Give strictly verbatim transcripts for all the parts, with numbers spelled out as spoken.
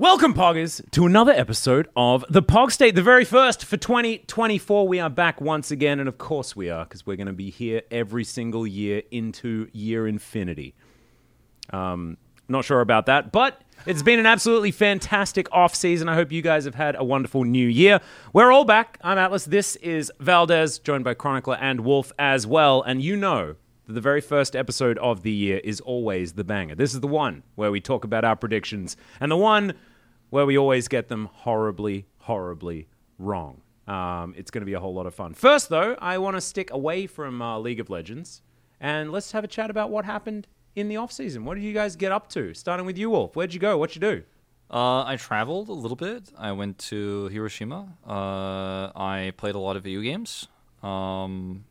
Welcome, Poggers, to another episode of The Pog State, the very first for twenty twenty-four. We are back once again, and of course we are, because we're going to be here every single year into year infinity. Um, not sure about that, but it's been an absolutely fantastic off-season. I hope you guys have had a wonderful new year. We're all back. I'm Atlas. This is Valdez, joined by Chronicler and Wolf as well, and you know that the very first episode of the year is always the banger. This is the one where we talk about our predictions, and the one where we always get them horribly, horribly wrong. Um, it's going to be a whole lot of fun. First, though, I want to stick away from uh, League of Legends, and let's have a chat about what happened in the off-season. What did you guys get up to? Starting with you, Wolf. Where'd you go? What'd you do? Uh, I traveled a little bit. I went to Hiroshima. Uh, I played a lot of video games. Um,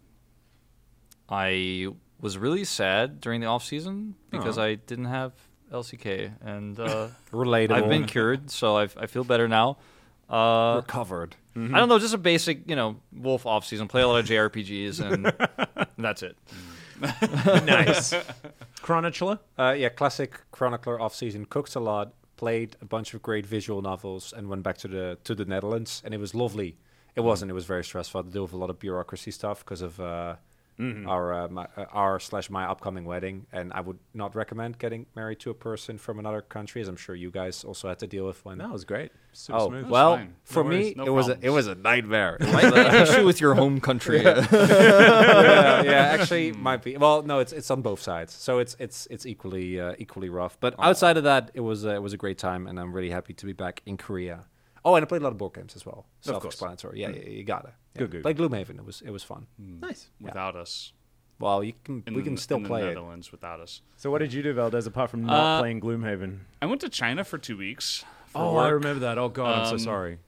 I was really sad during the off-season because Oh. I didn't have L C K, and uh, Relatable. I've been cured, so I've, I feel better now. Uh, recovered. I don't know, just a basic, you know, Wolf off-season. Play a lot of J R P Gs, and that's it. Nice. Chronicler? Uh, yeah, classic chronicler off-season. Cooked a lot, played a bunch of great visual novels, and went back to the to the Netherlands, and it was lovely. It wasn't. It was very stressful. I had to deal with a lot of bureaucracy stuff because of uh, Mm-hmm. our uh, my, uh, our slash my upcoming wedding, and I would not recommend getting married to a person from another country, as I'm sure you guys also had to deal with when. That was great. Super Oh smooth. well, fine. No for worries, me, no it was a, it problems. was a nightmare. It was, Like the issue with your home country. yeah, yeah, actually might be. Well, no, it's it's on both sides, so it's it's it's equally uh, equally rough. But outside of that, it was uh, it was a great time, and I'm really happy to be back in Korea. Oh, and I played a lot of board games as well. course. Self-explanatory. Yeah, yeah, you gotta. Yeah. Good, good. Like Gloomhaven, it was it was fun. Nice. Without us. Well, you can In we the- can still in the play it. Netherlands without us. So what did you do, Valdez, apart from not Uh, playing Gloomhaven? I went to China for two weeks. For Oh, work. I remember that. Oh, God, I'm so Um, sorry.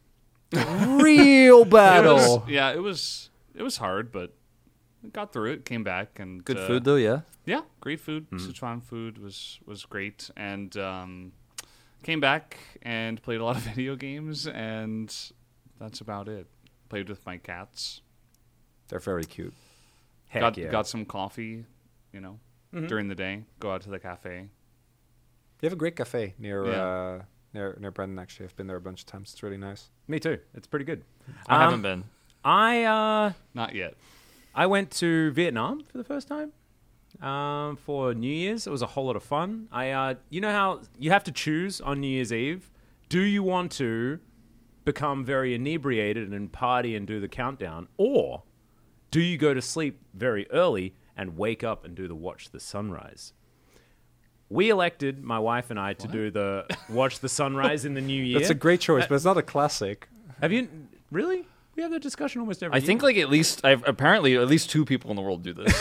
Real It battle. was, yeah, it was it was hard, but we got through it. Came back and Good uh, food, though, yeah? Yeah, great food. Mm-hmm. Sichuan food was was great, and um, came back and played a lot of video games, and that's about it. Played with my cats. They're very cute. Heck got yeah. got some coffee, you know, Mm-hmm. during the day. Go out to the cafe. You have a great cafe near Yeah. uh, near near Brendan. Actually, I've been there a bunch of times. It's really nice. Me too. It's pretty good. I Um, haven't been. I uh, Not yet. I went to Vietnam for the first time um, for New Year's. It was a whole lot of fun. I, uh, you know how you have to choose on New Year's Eve. Do you want to become very inebriated and party and do the countdown, or do you go to sleep very early and wake up and do the watch the sunrise? We elected, my wife and I, to do the watch the sunrise in the new year. That's a great choice, but it's not a classic. Have you really? We have that discussion almost every I year. think, like, at least, I've, apparently, at least two people in the world do this.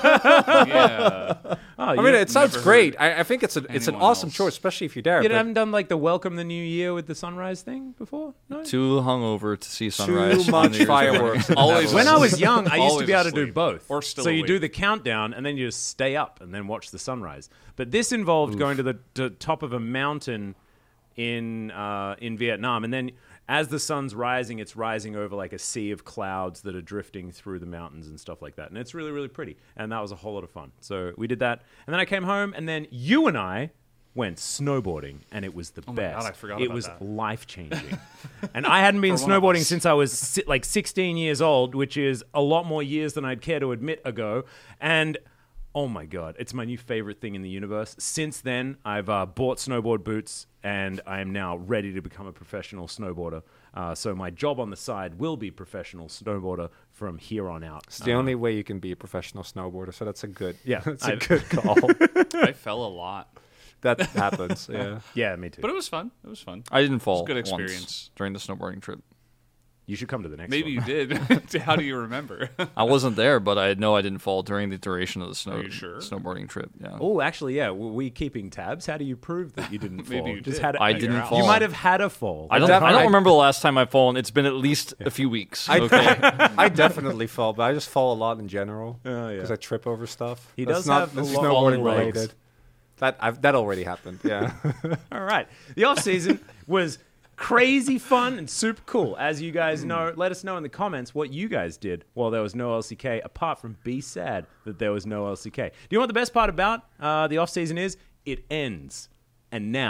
Yeah. Oh, I you- mean, it sounds never great. heard I, I think it's a it's an anyone awesome else. choice, especially if you're there. You but haven't done like the welcome the new year with the sunrise thing before? No. Too hungover to see sunrise. Too on much New Year's Fireworks. morning. Always When I was young, I used to Always be able to do asleep. both. Or still so you do awake. the countdown and then you just stay up and then watch the sunrise. But this involved going to the to top of a mountain in uh, in Vietnam, and then as the sun's rising, it's rising over like a sea of clouds that are drifting through the mountains and stuff like that. And it's really, really pretty. And that was a whole lot of fun. So we did that. And then I came home, and then you and I went snowboarding, and it was the my best. God, I forgot it about was that. life-changing. And I hadn't been For one of snowboarding us. since I was si- like sixteen years old, which is a lot more years than I'd care to admit ago. And oh my God, it's my new favorite thing in the universe. Since then, I've uh, bought snowboard boots, and I am now ready to become a professional snowboarder. Uh, so my job on the side will be professional snowboarder from here on out. It's the only way you can be a professional snowboarder, so that's a good Yeah, that's a I've- good call. I fell a lot, That happens. Yeah. Yeah, me too. but it was fun. It was fun. I didn't fall. It's a good once experience. during the snowboarding trip. You should come to the next Maybe one. you did. How do you remember? I wasn't there, but I know I didn't fall during the duration of the snow Are you sure? snowboarding trip. Yeah. Oh, actually, yeah. Were we keeping tabs? How do you prove that you didn't fall? Maybe you Just did. had a- I At your didn't house. fall. You might have had a fall. I don't. Def- I don't I- remember the last time I've fallen. It's been at least a few weeks. I, okay. I definitely fall, but I just fall a lot in general Oh, yeah. because I trip over stuff. He That's does not have that's a lot of snowboarding legs. related. That I've, that already happened. Yeah. All right. The off season was crazy fun and super cool. As you guys know, let us know in the comments what you guys did while there was no L C K, apart from be sad that there was no L C K. Do you know what the best part about uh, the off season is? It ends. And now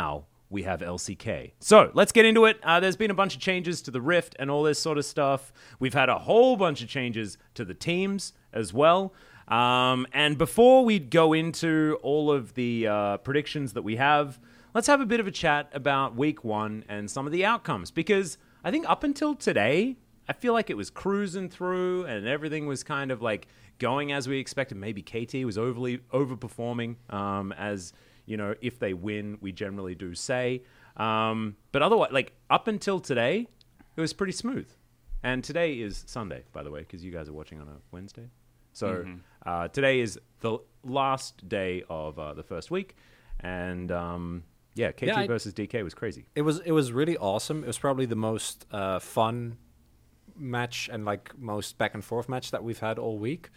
we have L C K. So let's get into it. Uh, there's been a bunch of changes to the Rift and all this sort of stuff. We've had a whole bunch of changes to the teams as well. Um, and before we go into all of the uh, predictions that we have, let's have a bit of a chat about week one and some of the outcomes. Because I think up until today, I feel like it was cruising through and everything was kind of like going as we expected. Maybe K T was overly overperforming, um, as, you know, if they win, we generally do say. Um, but otherwise, like up until today, it was pretty smooth. And today is Sunday, by the way, because you guys are watching on a Wednesday. So mm-hmm. uh, today is the last day of uh, the first week. And um, yeah, K T yeah, I, versus D K was crazy. It was it was really awesome. It was probably the most uh, fun match and like most back and forth match that we've had all week.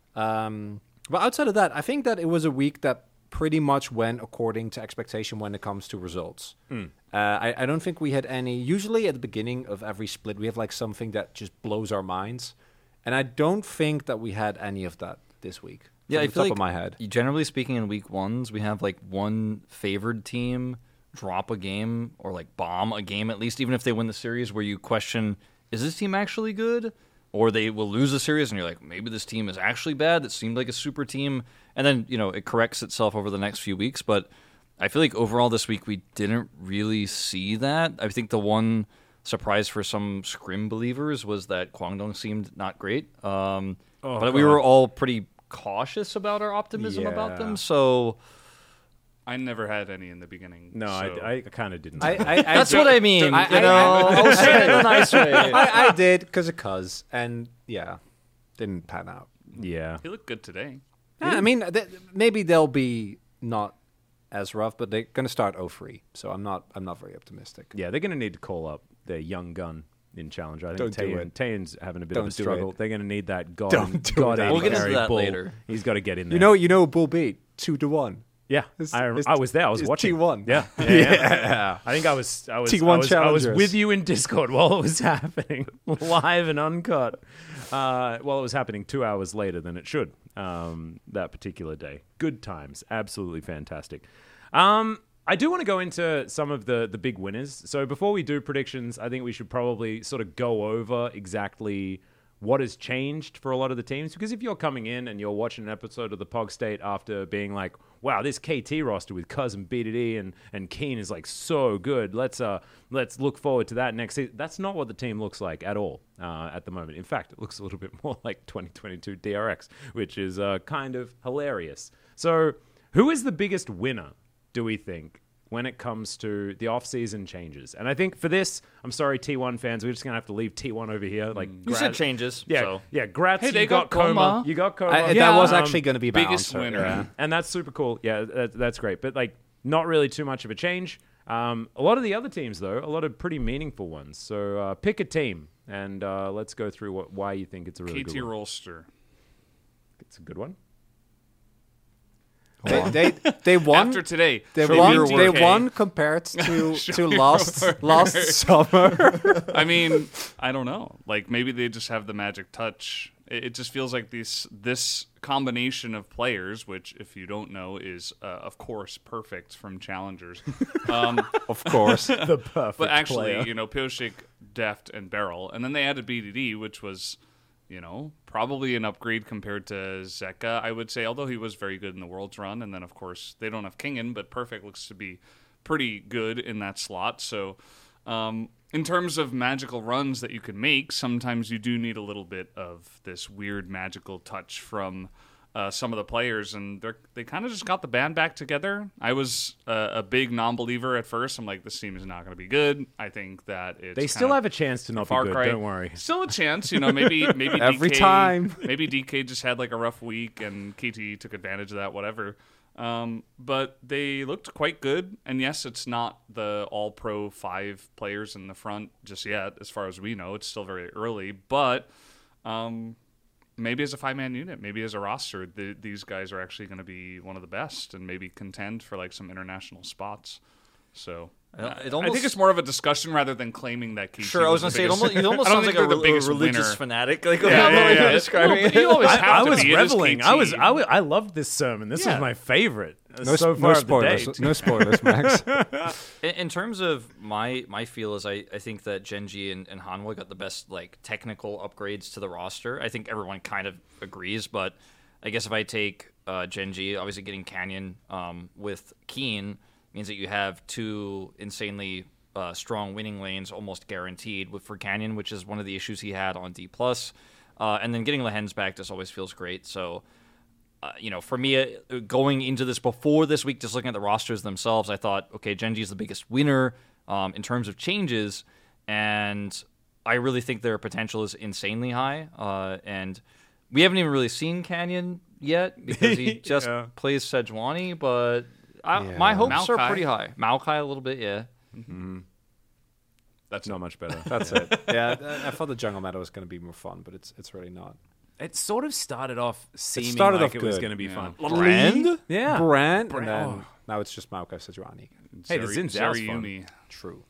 Um, but outside of that, I think that it was a week that pretty much went according to expectation when it comes to results. Mm. Uh, I, I don't think we had any. Usually at the beginning of every split, we have like something that just blows our minds. And I don't think that we had any of that this week. Yeah, from I the feel top like of my head. Generally speaking, in week ones, we have like one favored team drop a game or like bomb a game at least, even if they win the series, where you question, is this team actually good? Or they will lose the series and you're like, maybe this team is actually bad. That seemed like a super team. And then, you know, it corrects itself over the next few weeks. But I feel like overall this week we didn't really see that. I think the one surprise for some Scrim believers was that Kwangdong seemed not great. Um, oh, but God. We were all pretty cautious about our optimism yeah. about them. So I never had any in the beginning. No, so. I, I kind of didn't. I, I, I That's what I mean. I, you know, I'll say it in a nice way. I, I did because of cuz, and yeah, didn't pan out. Yeah, he looked good today. Yeah, I mean, th- maybe they'll be not as rough, but they're going to start oh three. So I'm not. I'm not very optimistic. Yeah, they're going to need to call up their young gun in Challenger. I think Don't do Tayan, it. Tayan's having a bit Don't of a do struggle. it. They're going to need that God. Don't do God it. We'll get into Gary that Bull. later. He's got to get in there. You know, you know, Bull beat two to one. Yeah, It's- I, it's- I was there. I was it's watching. T one. Yeah, yeah, yeah. yeah. I think I was. I was. T one I was, I was challengers. with you in Discord while it was happening, live and uncut. Uh, well, it was happening two hours later than it should. Um, that particular day. Good times. Absolutely fantastic. Um, I do want to go into some of the the big winners. So before we do predictions, I think we should probably sort of go over exactly what has changed for a lot of the teams. Because if you're coming in and you're watching an episode of the Pog State after being like, wow, this K T roster with Cuz and B D D and, and Keen is like so good. Let's uh let's look forward to that next season. That's not what the team looks like at all uh, at the moment. In fact, it looks a little bit more like twenty twenty-two D R X, which is uh, kind of hilarious. So who is the biggest winner, do we think, when it comes to the off-season changes? And I think for this, I'm sorry, T one fans, we're just going to have to leave T one over here. Like, You said changes. Yeah, So. yeah, Gratz, Hey, you they got, got Coma. Coma. You got Coma. I, Yeah, that was um, actually going to be my biggest answer. winner. Yeah. And that's super cool. Yeah, that, that's great. But, like, not really too much of a change. Um, a lot of the other teams, though, a lot of pretty meaningful ones. So uh, pick a team, and uh, let's go through what, why you think it's a really K T good one. Rolster. It's a good one. They, they they won. After today, They show won. me your They work. won compared to Show to me your last work. last summer. I mean, I don't know. Like maybe they just have the magic touch. It, it just feels like this this combination of players, which if you don't know is uh, of course perfect from challengers. Um, Of course. The perfect but actually, player. you know, Pioshik, Deft, and Beryl, and then they added B D D, which was, you know, probably an upgrade compared to Zeka, I would say, although he was very good in the Worlds run. And then, of course, they don't have Kingen, but Perfect looks to be pretty good in that slot. So, um, in terms of magical runs that you can make, sometimes you do need a little bit of this weird magical touch from uh, some of the players, and they're, they kind of just got the band back together. I was uh, a big non-believer at first. I'm like, this team is not going to be good. I think that it's They kind still of have a chance to not be Far good, Cry. don't worry. Still a chance, you know. Maybe maybe Every D K, time. maybe D K just had like a rough week, and K T took advantage of that. Whatever. Um, but they looked quite good, and yes, it's not the all-pro five players in the front just yet, as far as we know. It's still very early, but um, maybe as a five-man unit, maybe as a roster, the, these guys are actually going to be one of the best, and maybe contend for like some international spots. So. Uh, it I almost- think it's more of a discussion rather than claiming that K T Sure, I was was gonna the say it biggest- almost, it almost I don't sounds like think a, they're the re- a biggest religious winner. fanatic. Like Yeah, I don't know yeah, what yeah. you're describing. Well, but you always I, have I to was be. It is reveling. K T. I was, I was, I loved this sermon. This Yeah. was my favorite. No, so sp- far no of the date. spoilers. No spoilers, Max. In, in terms of my my feel is I, I think that Genji and, and Hanwha got the best like technical upgrades to the roster. I think everyone kind of agrees, but I guess if I take uh, Genji, obviously getting Canyon um, with Keen means that you have two insanely uh, strong winning lanes almost guaranteed with for Canyon, which is one of the issues he had on D plus. Uh, and then getting Lehens back just always feels great. So, uh, you know, for me, uh, going into this before this week, just looking at the rosters themselves, I thought, okay, Genji is the biggest winner um, in terms of changes, and I really think their potential is insanely high. Uh, and we haven't even really seen Canyon yet because he just Yeah. plays Sejuani, but I, Yeah. my hopes are Maokai. pretty high. Maokai a little bit, yeah. That's not much better. That's it. Yeah, I, I thought the jungle meta was going to be more fun, but it's it's really not. It sort of started off seeming started like off it was good. going to be Yeah. fun. Brand? Yeah. Brand, Brand. and then Oh. now it's just Maokai Sejuani. Hey, the Zeri- Xin Zhao's fun. Zeriumi. True.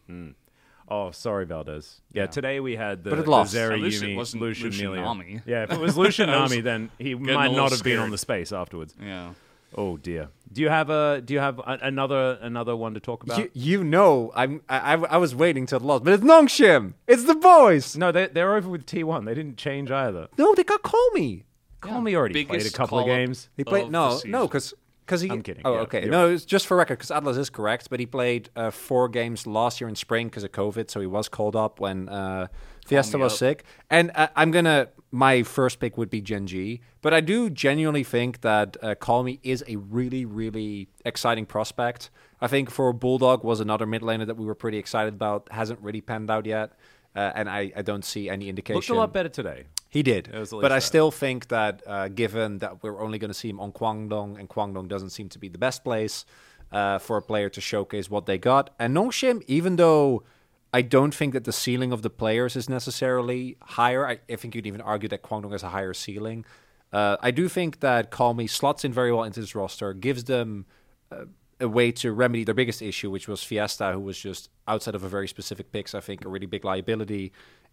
Oh, sorry, Valdez. Yeah, today we had the, But it the lost. Zeri At least it Yumi, wasn't Lucian Lucian Melia. Nami. Yeah, if it was Lucian I was Nami, then he a might little not have been scared. on the space afterwards. Yeah. Oh dear. Do you have a Do you have a, another another one to talk about? You, you know, I'm I, I I was waiting till the last, but it's Nongshim. It's the boys. No, they they're over with T one. They didn't change either. No, they got Call Me. Call Me already played a Biggest couple of call-up. games. He played Of no, the no, season. because because he. I'm kidding, Oh, yeah, okay. you're No, it's just for record because Atlas is correct, but he played uh, four games last year in spring because of COVID, so he was called up when uh, Fiesta me was up. sick. And uh, I'm gonna my first pick would be Genji, but I do genuinely think that uh, Call Me is a really really exciting prospect. I think for Bulldog was another mid laner that we were pretty excited about. Hasn't really panned out yet, uh, and I, I don't see any indication. Looked a lot better today. He did, was at but least I that. still think that uh, given that we're only going to see him on Kwangdong, and Kwangdong doesn't seem to be the best place uh, for a player to showcase what they got. And Nongshim, even though I don't think that the ceiling of the players is necessarily higher, I, I think you'd even argue that Kwangdong has a higher ceiling. Uh, I do think that Call Me slots in very well into this roster, gives them uh, a way to remedy their biggest issue, which was Fiesta, who was just outside of a very specific picks, I think, a really big liability.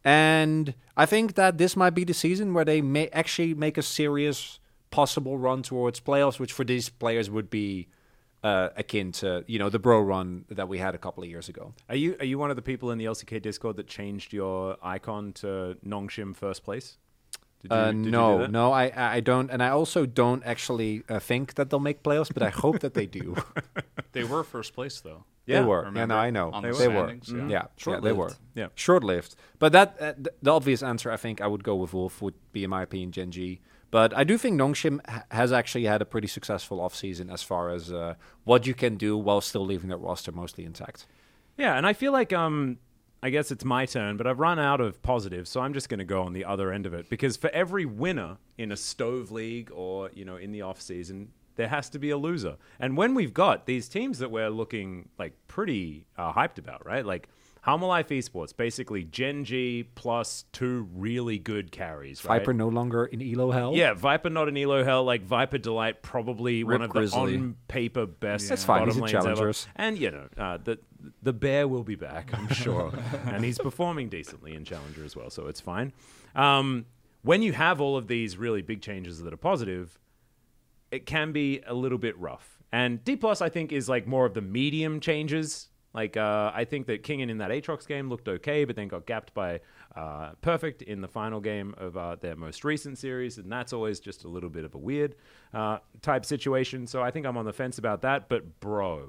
And I think that this might be the season where they may actually make a serious possible run towards playoffs, which for these players would be uh, akin to, you know, the bro run that we had a couple of years ago. Are you Are you one of the people in the L C K Discord that changed your icon to Nongshim first place? Did you, Uh, did you do no, that? no, I I don't, and I also don't actually uh, think that they'll make playoffs, but I hope that they do. They were first place though. Yeah, they were. Yeah, remember? no, I know. On they, the were. standings, Yeah, yeah. yeah, yeah, they were. Short-lived. Yeah. Short-lived. But that uh, th- the obvious answer, I think, I would go with Wolf. Would be, in my opinion, Genji. But I do think Nongshim ha- has actually had a pretty successful offseason as far as uh, what you can do while still leaving that roster mostly intact. Yeah, and I feel like um, I guess it's my turn, but I've run out of positives, so I'm just going to go on the other end of it because for every winner in a Stove League or you know in the off season, there has to be a loser. And when we've got these teams that we're looking like pretty uh, hyped about, right? Like Halma Life Esports, basically Genji plus two really good carries, right? Viper no longer in Elo Hell. Yeah, Viper not an Elo Hell, like Viper Delight, probably one Rip of the Grizzly. on paper best That's fine, bottom he's in lanes ever. Challengers. And you know, uh, the the bear will be back, I'm sure, and he's performing decently in Challenger as well, so it's fine. Um, when you have all of these really big changes that are positive, it can be a little bit rough. And D plus, I think, is like more of the medium changes. Like, uh, I think that Kingen in that Aatrox game looked okay, but then got gapped by uh, Perfect in the final game of uh, their most recent series, and that's always just a little bit of a weird uh, type situation. So I think I'm on the fence about that. But bro,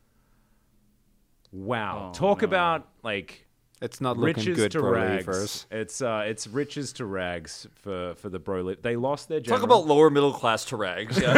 wow, Oh, talk no. about like It's not looking riches good to for rags. Leavers. It's uh, it's riches to rags for for the bro. Li- they lost their general. Talk about lower middle class to rags. Yeah.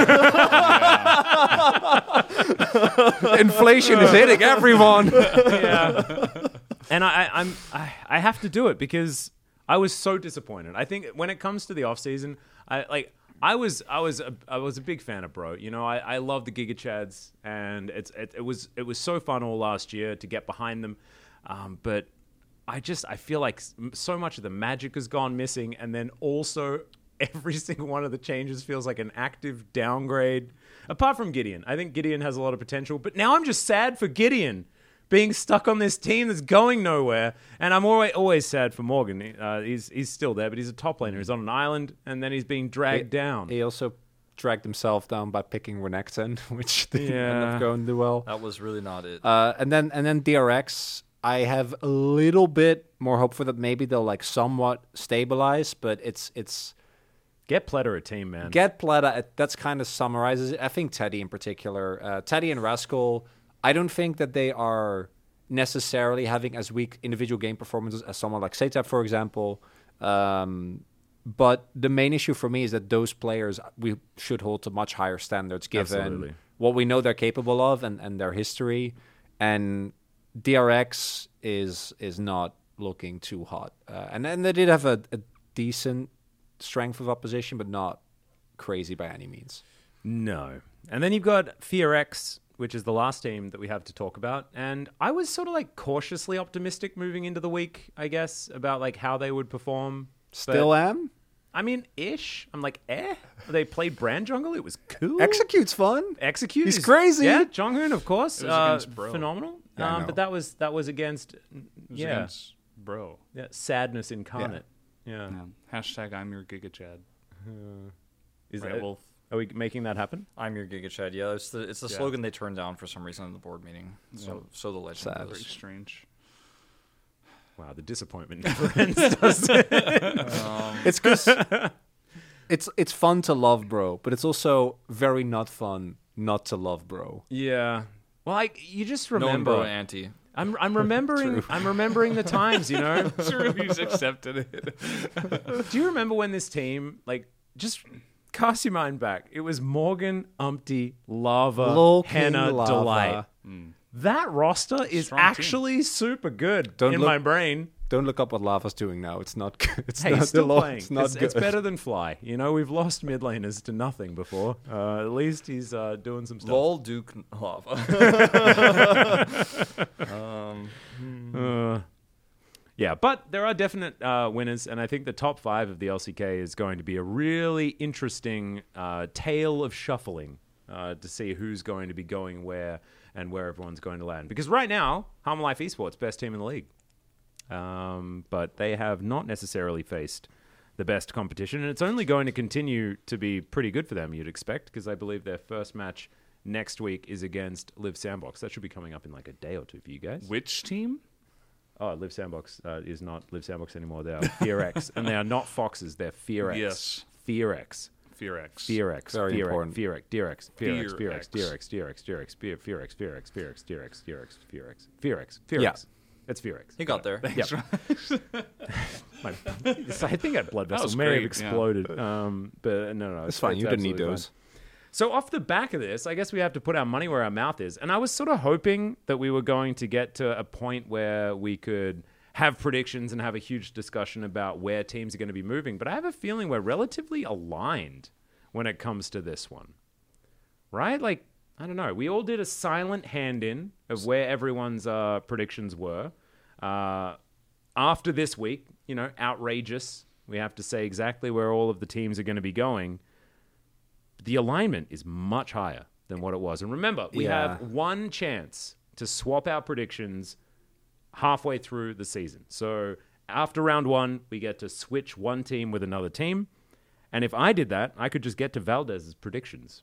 Inflation is hitting everyone. Yeah. And I, I, I'm I, I have to do it because I was so disappointed. I think when it comes to the off season, I like I was I was a, I was a big fan of Bro. You know, I, I love the Giga Chads, and it's it, it was it was so fun all last year to get behind them, um, but I just I feel like s- so much of the magic has gone missing, and then also every single one of the changes feels like an active downgrade. Apart from Gideon, I think Gideon has a lot of potential, but now I'm just sad for Gideon being stuck on this team that's going nowhere. And I'm always always sad for Morgan. Uh, he's he's still there, but he's a top laner. He's on an island, and then he's being dragged down. He also dragged himself down by picking Renekton, which didn't end Yeah. up going too well. That was really not it. Uh, and then and then D R X, I have a little bit more hope for that. Maybe they'll like somewhat stabilize, but it's it's Get Pleta a team, man. get Pleta. That's kind of summarizes it. I think Teddy in particular, uh, Teddy and Rascal. I don't think that they are necessarily having as weak individual game performances as someone like Setap, for example. Um, but the main issue for me is that those players we should hold to much higher standards given Absolutely. what we know they're capable of and, and their history. And D R X is is not looking too hot. Uh, and then they did have a, a decent strength of opposition, but not crazy by any means. No. And then you've got Fear X, which is the last team that we have to talk about. And I was sort of like cautiously optimistic moving into the week, I guess, about like how they would perform. Still But, am. I mean, ish. I'm like, eh. They played Brand Jungle. It was cool. Execute's fun. Execute. He's is- crazy. Yeah, Jonghoon, of course. It was uh, against Bro. Phenomenal. Yeah, I um, know. but that was that was against It was yeah, against Bro. yeah, sadness incarnate. Yeah. Yeah. Hashtag I'm your Giga Chad. Is Right, that, Wolf. are we making that happen? I'm your Giga Chad. Yeah, it's the it's the Yeah. slogan they turned down for some reason in the board meeting. So so the legend Sad. Very goes. strange. Wow, the disappointment never ends, does it? It's because it's it's fun to love Bro, but it's also very not fun not to love Bro. Yeah. Well, like you just No remember. bro anti. I'm I'm remembering I'm remembering the times, you know. True, he's accepted it. Do you remember when this team like just cast your mind back? It was Morgan, Umpty, Lava, Lol King Henna, Lava. Delight. That roster is Strong team. actually super good Don't in look- my brain. Don't look up what Lava's doing now. It's not good. It's Hey, not he's still the law. playing. It's not it's, good. it's better than Fly. You know, we've lost mid laners to nothing before. Uh, at least he's uh, doing some stuff. Lol Duke Lava. um, Uh, yeah, but there are definite uh, winners, and I think the top five of the L C K is going to be a really interesting uh, tale of shuffling uh, to see who's going to be going where and where everyone's going to land. Because right now, Harmon Life Esports, best team in the league. Um, but they have not necessarily faced the best competition, and it's only going to continue to be pretty good for them, you'd expect, because I believe their first match next week is against Live Sandbox. That should be coming up in like a day or two for you guys. Which team? Oh, Live Sandbox uh, is not Live Sandbox anymore. They are Fear X, and they are not Foxes. They're Fear X. Yes. Fear X. Fear X. Fear X. Very Fear important. X. Fear X. Fear X. Fear X. Fear Fear X. X. Fear X. Fear X. Fear X. Fear Fear X. Fear X. Fear X. Fear X. Fear X. Fear X. Fear X. Fear Yeah. X. It's Fear X. he got there. Yep. My, I think that blood That vessel was may have great, yeah. exploded. Um, but no, no, no. It's fine. You didn't need absolutely those. fine. So off the back of this, I guess we have to put our money where our mouth is. And I was sort of hoping that we were going to get to a point where we could have predictions and have a huge discussion about where teams are going to be moving. But I have a feeling we're relatively aligned when it comes to this one. Right? Like, I don't know. We all did a silent hand in of where everyone's uh, predictions were. Uh, after this week, you know, outrageous. We have to say exactly where all of the teams are going to be going. The alignment is much higher than what it was. And remember, we Yeah. have one chance to swap our predictions halfway through the season. So after round one, we get to switch one team with another team. And if I did that, I could just get to Valdez's predictions.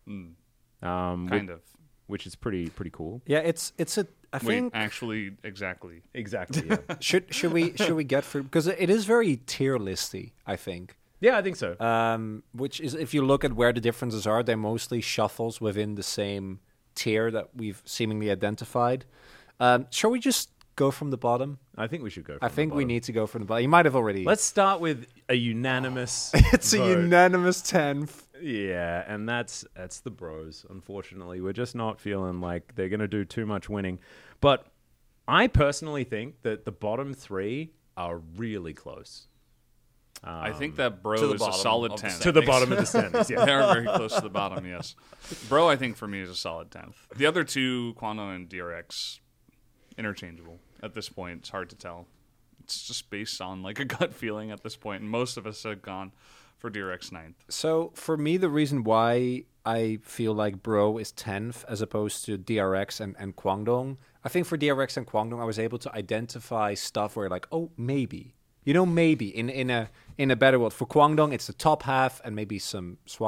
Um, Kind which, of. which is pretty pretty cool. Yeah, it's it's a. I Wait, think actually, exactly. Exactly. Yeah, should should we should we get through because it is very tier listy. I think. yeah I think so. Um, which is if you look at where the differences are, they're mostly shuffles within the same tier that we've seemingly identified. Um, shall we just go from the bottom? I think we should go. I from the think we bottom. need to go from the bottom. You might have already. Let's start with a unanimous. It's a vote. unanimous tenth. Yeah, and that's that's the bros. Unfortunately, we're just not feeling like they're going to do too much winning. But I personally think that the bottom three are really close. I think that Bro to the is a bottom solid of the tenth. To the bottom of the standings. Yeah. They're very close to the bottom, yes. Bro, I think for me is a solid tenth. The other two, Quano and D R X, interchangeable at this point. It's hard to tell. It's just based on like a gut feeling at this point, and most of us have gone for D R X ninth. So for me, the reason why I feel like Bro is tenth as opposed to D R X and, and Kwangdong, I think for D R X and Kwangdong, I was able to identify stuff where like, oh, maybe. You know, maybe in, in a in a better world. For Kwangdong, it's the top half and maybe some swaps.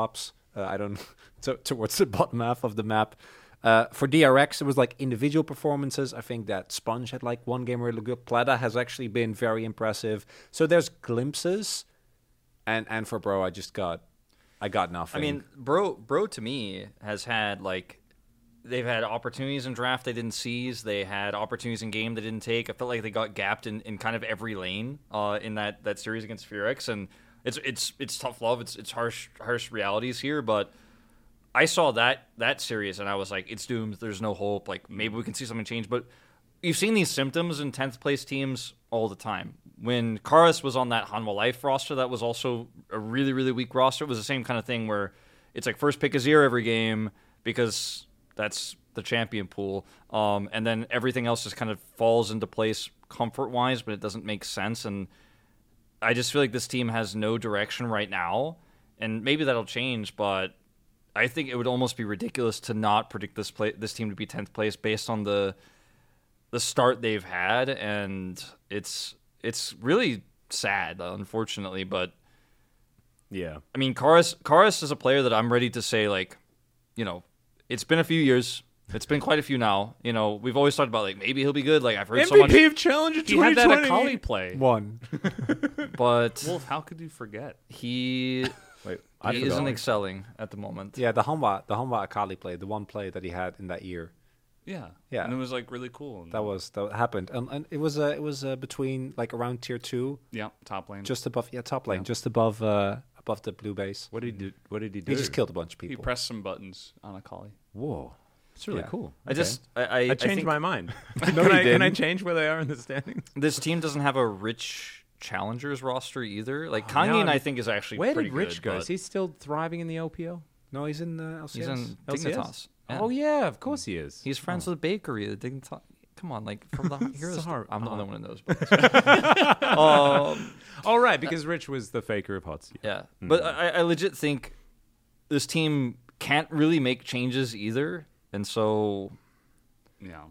Uh, I don't to, towards the bottom half of the map. Uh, for D R X, it was like individual performances. I think that Sponge had like one game really good. Plata has actually been very impressive. So there's glimpses, and and for Bro, I just got, I got nothing. I mean, bro, bro, to me has had like, they've had opportunities in draft they didn't seize. They had opportunities in game they didn't take. I felt like they got gapped in, in kind of every lane uh, in that, that series against Fearx, and it's it's it's tough love. It's it's harsh harsh realities here, but I saw that that series and I was like, it's doomed. There's no hope. Like maybe we can see something change, but you've seen these symptoms in tenth place teams all the time. When Karis was on that Hanwha Life roster, that was also a really really weak roster. It was the same kind of thing where it's like first pick Azir every game because that's the champion pool, um, and then everything else just kind of falls into place comfort wise, but it doesn't make sense. And I just feel like this team has no direction right now, and maybe that'll change, but I think it would almost be ridiculous to not predict this play, this team to be tenth place based on the the start they've had, and it's it's really sad, unfortunately. But Yeah. I mean, Karis Karis is a player that I'm ready to say, like, you know, it's been a few years. It's been quite a few now. You know, we've always talked about, like, maybe he'll be good. Like, I've heard so much. M V P of Challenger He had that twenty twenty. Akali play. one. But Wolf, how could you forget? he, Wait, I he forgot. isn't excelling at the moment. Yeah, the Hanwha, the Hanwha Akali play, the one play that he had in that year. Yeah, Yeah. and it was like really cool. And That was that happened, and, and it was uh, it was uh, between like around tier two, yeah, top lane. just above yeah top lane, Yeah. just above uh, above the blue base. What did he do? What did he do? He just killed a bunch of he people. pressed some buttons on Akali. Whoa, that's really Yeah. cool. I Okay. just, I, I, I I changed think my mind. No, can, you I, can I didn't. change where they are in the standings? this team doesn't have a rich challengers roster either. Like, Oh, now Kanye, I'm- I think, is actually Where pretty did Rich good, go? but Is he still thriving in the O P L? No, he's in uh, L C S. He's in L C S? Dignitas. Yeah. Oh yeah, of course he is. He's friends with Bakery, the Dignitas. Come on, like, from the Heroes. Sorry. I'm the Oh. only one in those. But, um, All right, because Rich was the faker of Hots. yeah. But I, I legit think this team can't really make changes either. And so Yeah,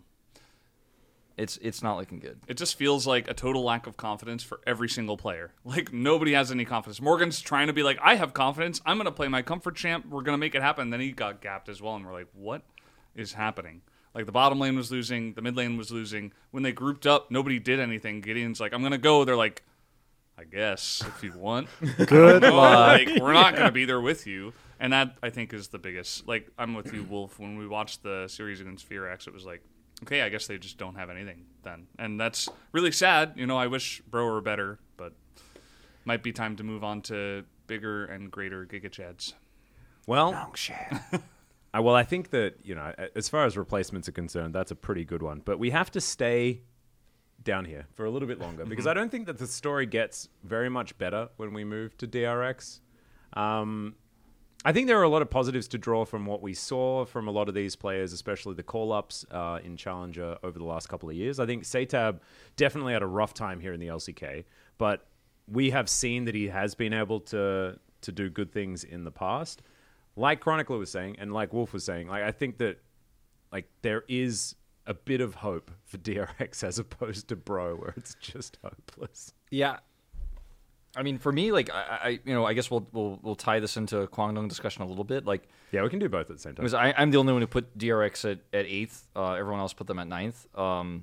it's it's not looking good. it just feels like a total lack of confidence for every single player. Like nobody has any confidence. Morgan's trying to be like, I have confidence. I'm gonna play my comfort champ. We're gonna make it happen. Then he got gapped as well, and we're like, what is happening? Like the bottom lane was losing, the mid lane was losing. When they grouped up, nobody did anything. Gideon's like, I'm gonna go. They're like, I guess if you want. Good No, luck. like we're not gonna be there with you. And that I think is the biggest. Like I'm with you, Wolf. When we watched the series against Fearx, it was like, okay, I guess they just don't have anything then, and that's really sad. You know, I wish Bro were better, but might be time to move on to bigger and greater Giga Chads. Well, Long shit. I, well, I think that, you know, as far as replacements are concerned, that's a pretty good one. But we have to stay down here for a little bit longer because I don't think that the story gets very much better when we move to D R X. Um, I think there are a lot of positives to draw from what we saw from a lot of these players, especially the call-ups uh, in Challenger over the last couple of years. I think Satab definitely had a rough time here in the L C K, but we have seen that he has been able to to do good things in the past. Like Chronicler was saying, and like Wolf was saying, like I think that like there is a bit of hope for D R X as opposed to Bro, where it's just hopeless. Yeah, I mean, for me, like, I, I you know, I guess we'll we'll we'll tie this into a Kwangdong discussion a little bit. Like, Yeah, we can do both at the same time. because I, I'm the only one who put D R X at, at eighth. Uh, everyone else put them at ninth. Um,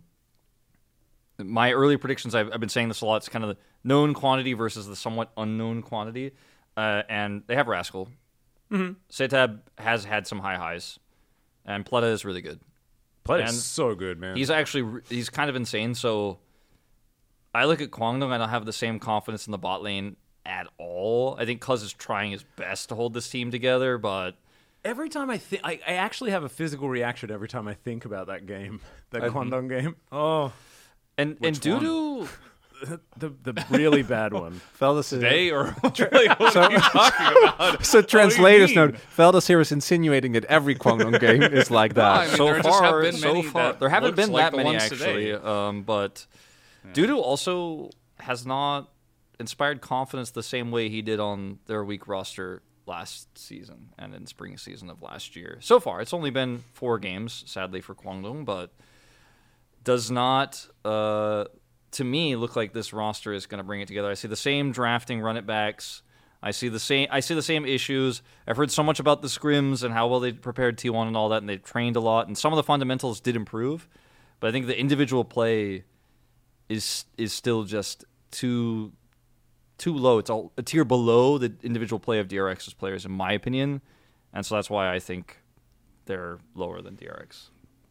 my early predictions, I've, I've been saying this a lot. It's kind of the known quantity versus the somewhat unknown quantity. Uh, and they have Rascal. Mm-hmm. Satab has had some high highs, and Pleta is really good. Played and so good, man. He's actually re- he's kind of insane. So I look at Kwangdong, I don't have the same confidence in the bot lane at all. I think Cuz is trying his best to hold this team together, but Every time I think, I, I actually have a physical reaction every time I think about that game, that Kwangdong game. Oh, and Which and Dudu. the the really bad one. Feldas is They or like, what are you talking about? So translator's mean? note: Feldas here is insinuating that every Kwangdong game is like I that. mean, so there just have far, been so many far, that there haven't looks been like that the many ones actually. today. Um, but Dudu also has not inspired confidence the same way he did on their weak roster last season and in spring season of last year. So far, it's only been four games, sadly for Kwangdong, but does not, uh, to me, look like this roster is going to bring it together. I see the same drafting run it backs. I see the same. I see the same issues. I've heard so much about the scrims and how well they prepared T one and all that, and they trained a lot, and some of the fundamentals did improve. But I think the individual play is is still just too too low. It's all a tier below the individual play of D R X's players, in my opinion, and so that's why I think they're lower than D R X.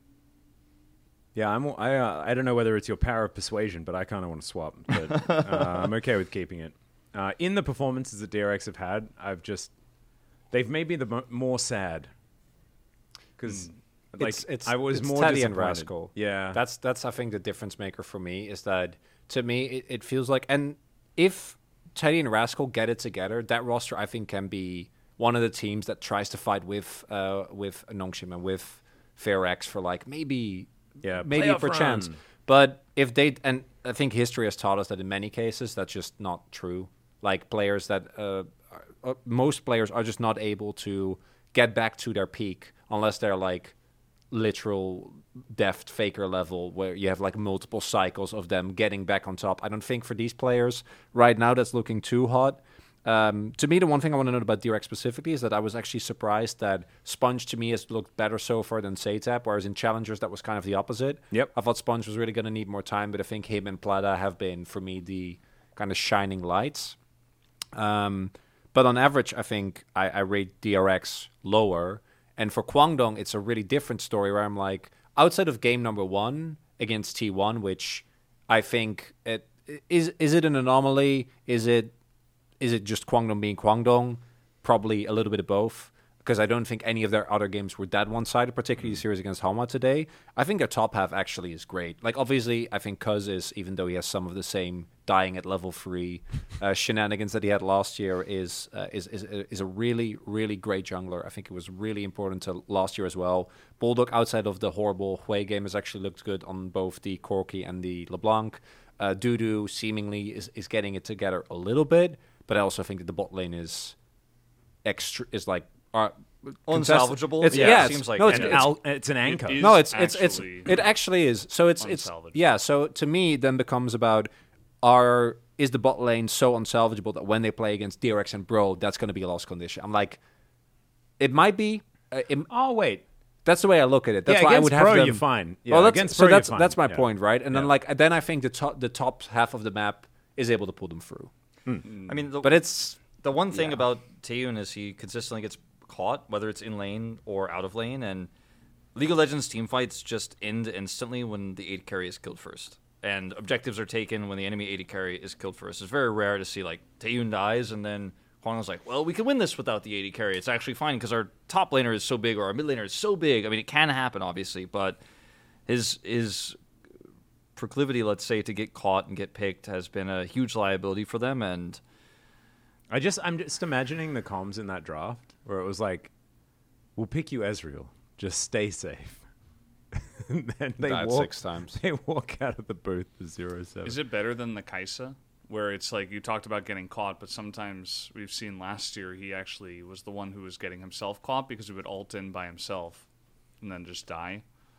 Yeah, I'm. I uh, I don't know whether it's your power of persuasion, but I kind of want to swap. But uh, I'm okay with keeping it. Uh, in the performances that D R X have had, I've just they've made me the mo- more sad because mm. like it's, it's, I was it's more Teddy disappointed. and Rascal. Yeah, that's that's I think the difference maker for me is that to me it, it feels like, and if Teddy and Rascal get it together, that roster I think can be one of the teams that tries to fight with uh, with Nongshim and with FairX for like maybe yeah maybe playoff for chance. run. But if they, and I think history has taught us that in many cases that's just not true. Like players that uh, are, uh, most players are just not able to get back to their peak unless they're like literal deft faker level where you have like multiple cycles of them getting back on top. I don't think for these players right now that's looking too hot. Um, to me, the one thing I want to note about D R X specifically is that I was actually surprised that Sponge to me has looked better so far than Satap, whereas in Challengers that was kind of the opposite. Yep. I thought Sponge was really going to need more time, but I think him and Plata have been, for me, the kind of shining lights. Um, but on average, I think I, I rate D R X lower. And for Kwangdong, it's a really different story where I'm like, outside of game number one against T one, which I think it is is it an anomaly? Is it is it just Kwangdong being Kwangdong? Probably a little bit of both. Because I don't think any of their other games were that one-sided, particularly the series against Hanwha today. I think their top half actually is great. Like, obviously, I think Cuz is, even though he has some of the same dying at level three uh, shenanigans that he had last year, is, uh, is is is a really, really great jungler. I think it was really important to last year as well. Bulldog, outside of the horrible Hui game, has actually looked good on both the Corki and the LeBlanc. Uh, Dudu seemingly is, is getting it together a little bit, but I also think that the bot lane is extra is like... Uh, unsalvageable. It's, yeah, yeah, it seems like no, it's, it's, it's, al- it's an anchor. It is no, it's it's it's actually it actually is. So it's it's unsalvageable. yeah. So to me, then becomes about are is the bot lane so unsalvageable that when they play against D R X and Bro, that's going to be a lost condition. I'm like, it might be. Uh, it, Oh wait, that's the way I look at it. That's yeah, why I against would have Pro, them. you're fine. Yeah, well, that's, against so Pro, that's you're fine. that's my Yeah. point, right? And then Yeah. like then I think the top the top half of the map is able to pull them through. I mean, the, But it's the one thing yeah. about Taeyun is he consistently gets caught, whether it's in lane or out of lane, and League of Legends team fights just end instantly when the A D carry is killed first. And objectives are taken when the enemy A D carry is killed first. It's very rare to see, like, Taeyun dies, and then Kwangdong's like, well, we can win this without the A D carry. It's actually fine because our top laner is so big, or our mid laner is so big. I mean, it can happen, obviously, but his his proclivity, let's say, to get caught and get picked has been a huge liability for them, and I just I'm just imagining the comms in that draft where it was like, "We'll pick you, Ezreal. Just stay safe." And then they died walk, six times. They walk out of the booth for zero seven. Is it better than the Kaisa, where it's like you talked about getting caught, but sometimes we've seen last year he actually was the one who was getting himself caught because he would ult in by himself and then just die?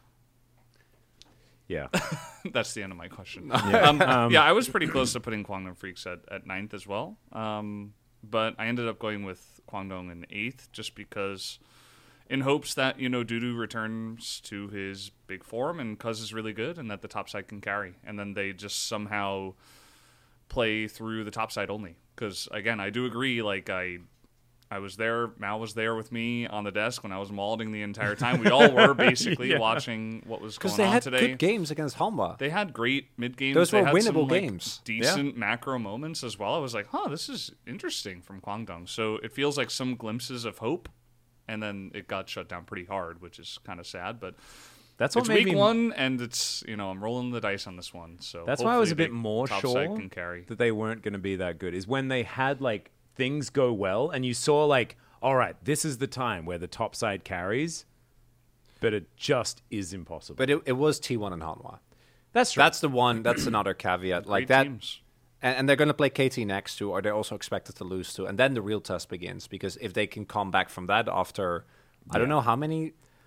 Yeah. That's the end of my question. Yeah. Um, Um, yeah, I was pretty close to putting Kwangdong Freaks at, at ninth as well. Um, but I ended up going with Kwangdong in eighth just because in hopes that, you know, Dudu returns to his big form and Cuz is really good and that the top side can carry. And then they just somehow play through the top side only. Because, again, I do agree, like, I... I was there, Mal was there with me on the desk when I was mauling the entire time. We all were basically Yeah. watching what was going because they on had today. good games against Hanwha. They had great mid games. Those they were had winnable some, like, games. Decent macro moments as well. I was like, huh, this is interesting from Kwangdong. So it feels like some glimpses of hope, and then it got shut down pretty hard, which is kind of sad. But That's what it's made week me. one, and it's, you know, I'm rolling the dice on this one. So That's why I was a hopefully bit they- more top sure side can carry. that they weren't going to be that good. Is when they had like things go well, and you saw like, all right, this is the time where the top side carries, but it just is impossible. But it, it was T one and Hanwha. that's true. That's the one. That's another caveat. Like Great that. teams. And, and they're going to play K T next to, or they're also expected to lose to. And then the real test begins, because if they can come back from that after, I don't know how many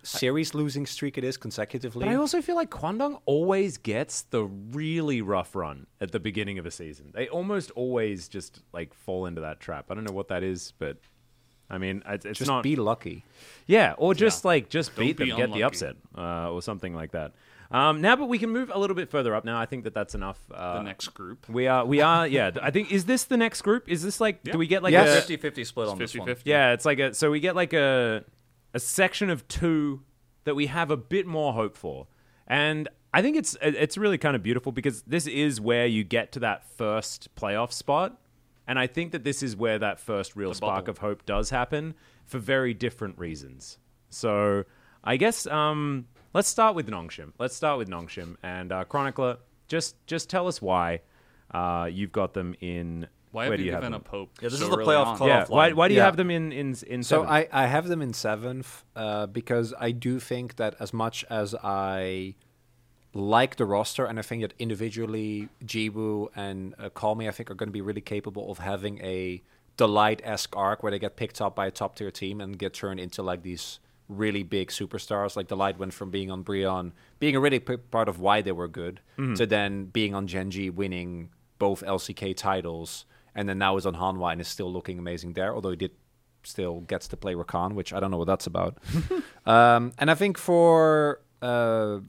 series losing streak it is consecutively. But I also feel like Kwandong always gets the really rough run at the beginning of a season. They almost always just like fall into that trap. I don't know what that is, but I mean, it's, it's just not. be lucky. Yeah, or just like just Don't beat them, be get the unlucky. upset, uh, or something like that. Um, now, but we can move a little bit further up. Now, I think that that's enough. Uh, The next group. we are, we are. Yeah, I think is this the next group? Is this like? Yeah. Do we get like Yes. a fifty-fifty split on this one. fifty-fifty. Yeah, it's like a so we get like a a section of two that we have a bit more hope for. And I think it's it's really kind of beautiful because this is where you get to that first playoff spot. And I think that this is where that first real The spark bubble. of hope does happen for very different reasons. So I guess um, let's start with Nongshim. Let's start with Nongshim. And uh, Chronicler, just just tell us why uh, you've got them in... Why where have do you have given them? up hope? Yeah, this so is the early playoff on? cutoff Yeah, line. why, why do you Yeah. have them in, in, in So seventh? I, I have them in seventh uh, because I do think that as much as I like the roster, and I think that individually Jiwoo and uh, Call Me, I think are going to be really capable of having a Delight-esque arc where they get picked up by a top tier team and get turned into like these really big superstars. Like Delight went from being on Brion, being a really big part of why they were good, to then being on Genji, winning both L C K titles, and then now is on Hanwha and is still looking amazing there, although he did still gets to play Rakan, which I don't know what that's about. um, and I think for uh,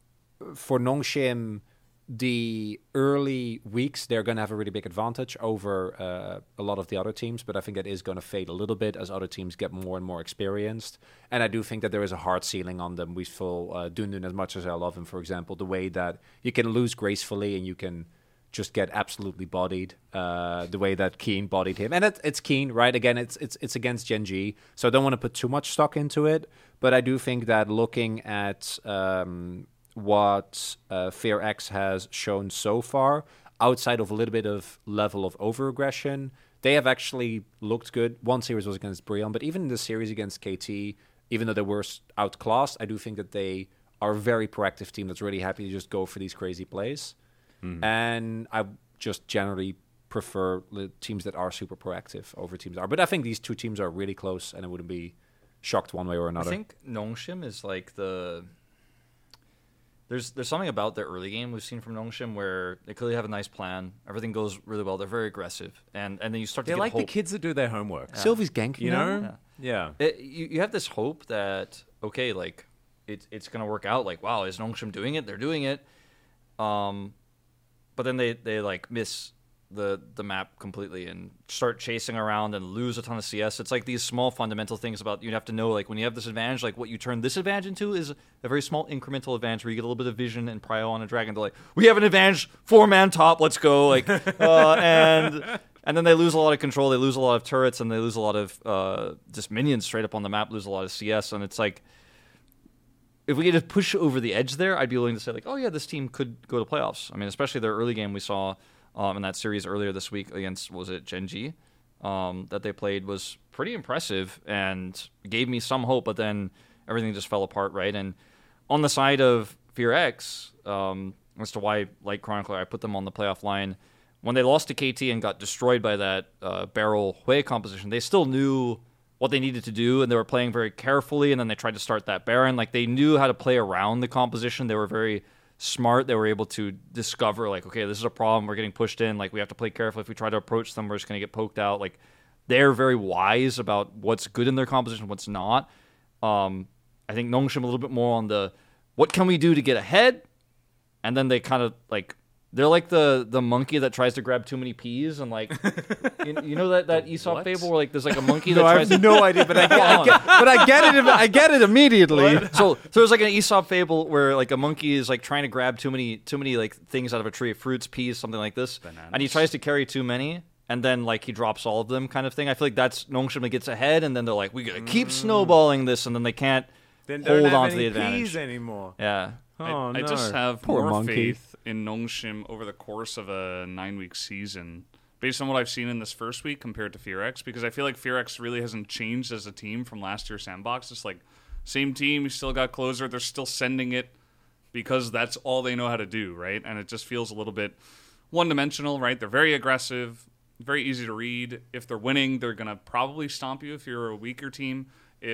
for Nongshim, the early weeks, they're going to have a really big advantage over uh, a lot of the other teams, but I think that is going to fade a little bit as other teams get more and more experienced. And I do think that there is a hard ceiling on them. We feel uh, Dundun, as much as I love him, for example, the way that you can lose gracefully and you can just get absolutely bodied, uh, the way that Keen bodied him. And it, it's Keen, right? Again, it's it's it's against Genji, so I don't want to put too much stock into it, but I do think that looking at... Um, what uh, Fear X has shown so far, outside of a little bit of level of over-aggression, they have actually looked good. One series was against Brion, but even in the series against K T, even though they were outclassed, I do think that they are a very proactive team that's really happy to just go for these crazy plays. Mm. And I just generally prefer the teams that are super proactive over teams that are. But I think these two teams are really close, and I wouldn't be shocked one way or another. I think Nongshim is like the... There's there's something about their early game we've seen from Nongshim where they clearly have a nice plan. Everything goes really well. They're very aggressive. And and then you start to They're get like hope. the kids that do their homework. Yeah. Sylvie's ganking You now? know? Yeah. It, you, you have this hope that, okay, like, it, it's going to work out. Like, wow, is Nongshim doing it? They're doing it. Um, But then they, they like, miss the the map completely and start chasing around and lose a ton of C S. It's like these small fundamental things about you have to know, like when you have this advantage, like what you turn this advantage into is a very small incremental advantage where you get a little bit of vision and prio on a dragon. They're like, we have an advantage, four man top, let's go. Like, uh, and and then they lose a lot of control, they lose a lot of turrets, and they lose a lot of uh, just minions straight up on the map, lose a lot of C S, and it's like, if we could just push over the edge there, I'd be willing to say like, oh yeah, this team could go to playoffs. I mean, especially their early game we saw. Um, in that series earlier this week against, was it Genji, um, that they played was pretty impressive and gave me some hope, but then everything just fell apart, right? And on the side of Fear X, um, as to why, like Chronicler, I put them on the playoff line, when they lost to K T and got destroyed by that uh, Barrel Hui composition, they still knew what they needed to do, and they were playing very carefully, and then they tried to start that Baron. Like, they knew how to play around the composition. They were very smart. They were able to discover, like, okay, this is a problem. We're getting pushed in. Like, we have to play careful. If we try to approach them, we're just going to get poked out. Like, they're very wise about what's good in their composition, what's not. Um, I think Nongshim a little bit more on the, what can we do to get ahead? And then they kind of, like, they're like the, the monkey that tries to grab too many peas, and like, you, you know that, that Aesop what? fable where like there's like a monkey that No, I tries have to no idea, but I get, I get, but I get it. I get it immediately. so, so there's like an Aesop fable where like a monkey is like trying to grab too many too many like things out of a tree, fruits, peas, something like this, Bananas. and he tries to carry too many, and then like he drops all of them, kind of thing. I feel like that's Nongshim that gets ahead, and then they're like, we gotta keep snowballing this, and then they can't Then don't hold have on to any the advantage. peas anymore. Yeah. Oh, I, I no. just have Poor more monkey. faith in Nongshim over the course of a nine-week season, based on what I've seen in this first week compared to Fear X, because I feel like Fear X really hasn't changed as a team from last year's Sandbox. It's like, same team, you still got closer, they're still sending it because that's all they know how to do, right? And it just feels a little bit one-dimensional, right? They're very aggressive, very easy to read. If they're winning, they're going to probably stomp you if you're a weaker team. If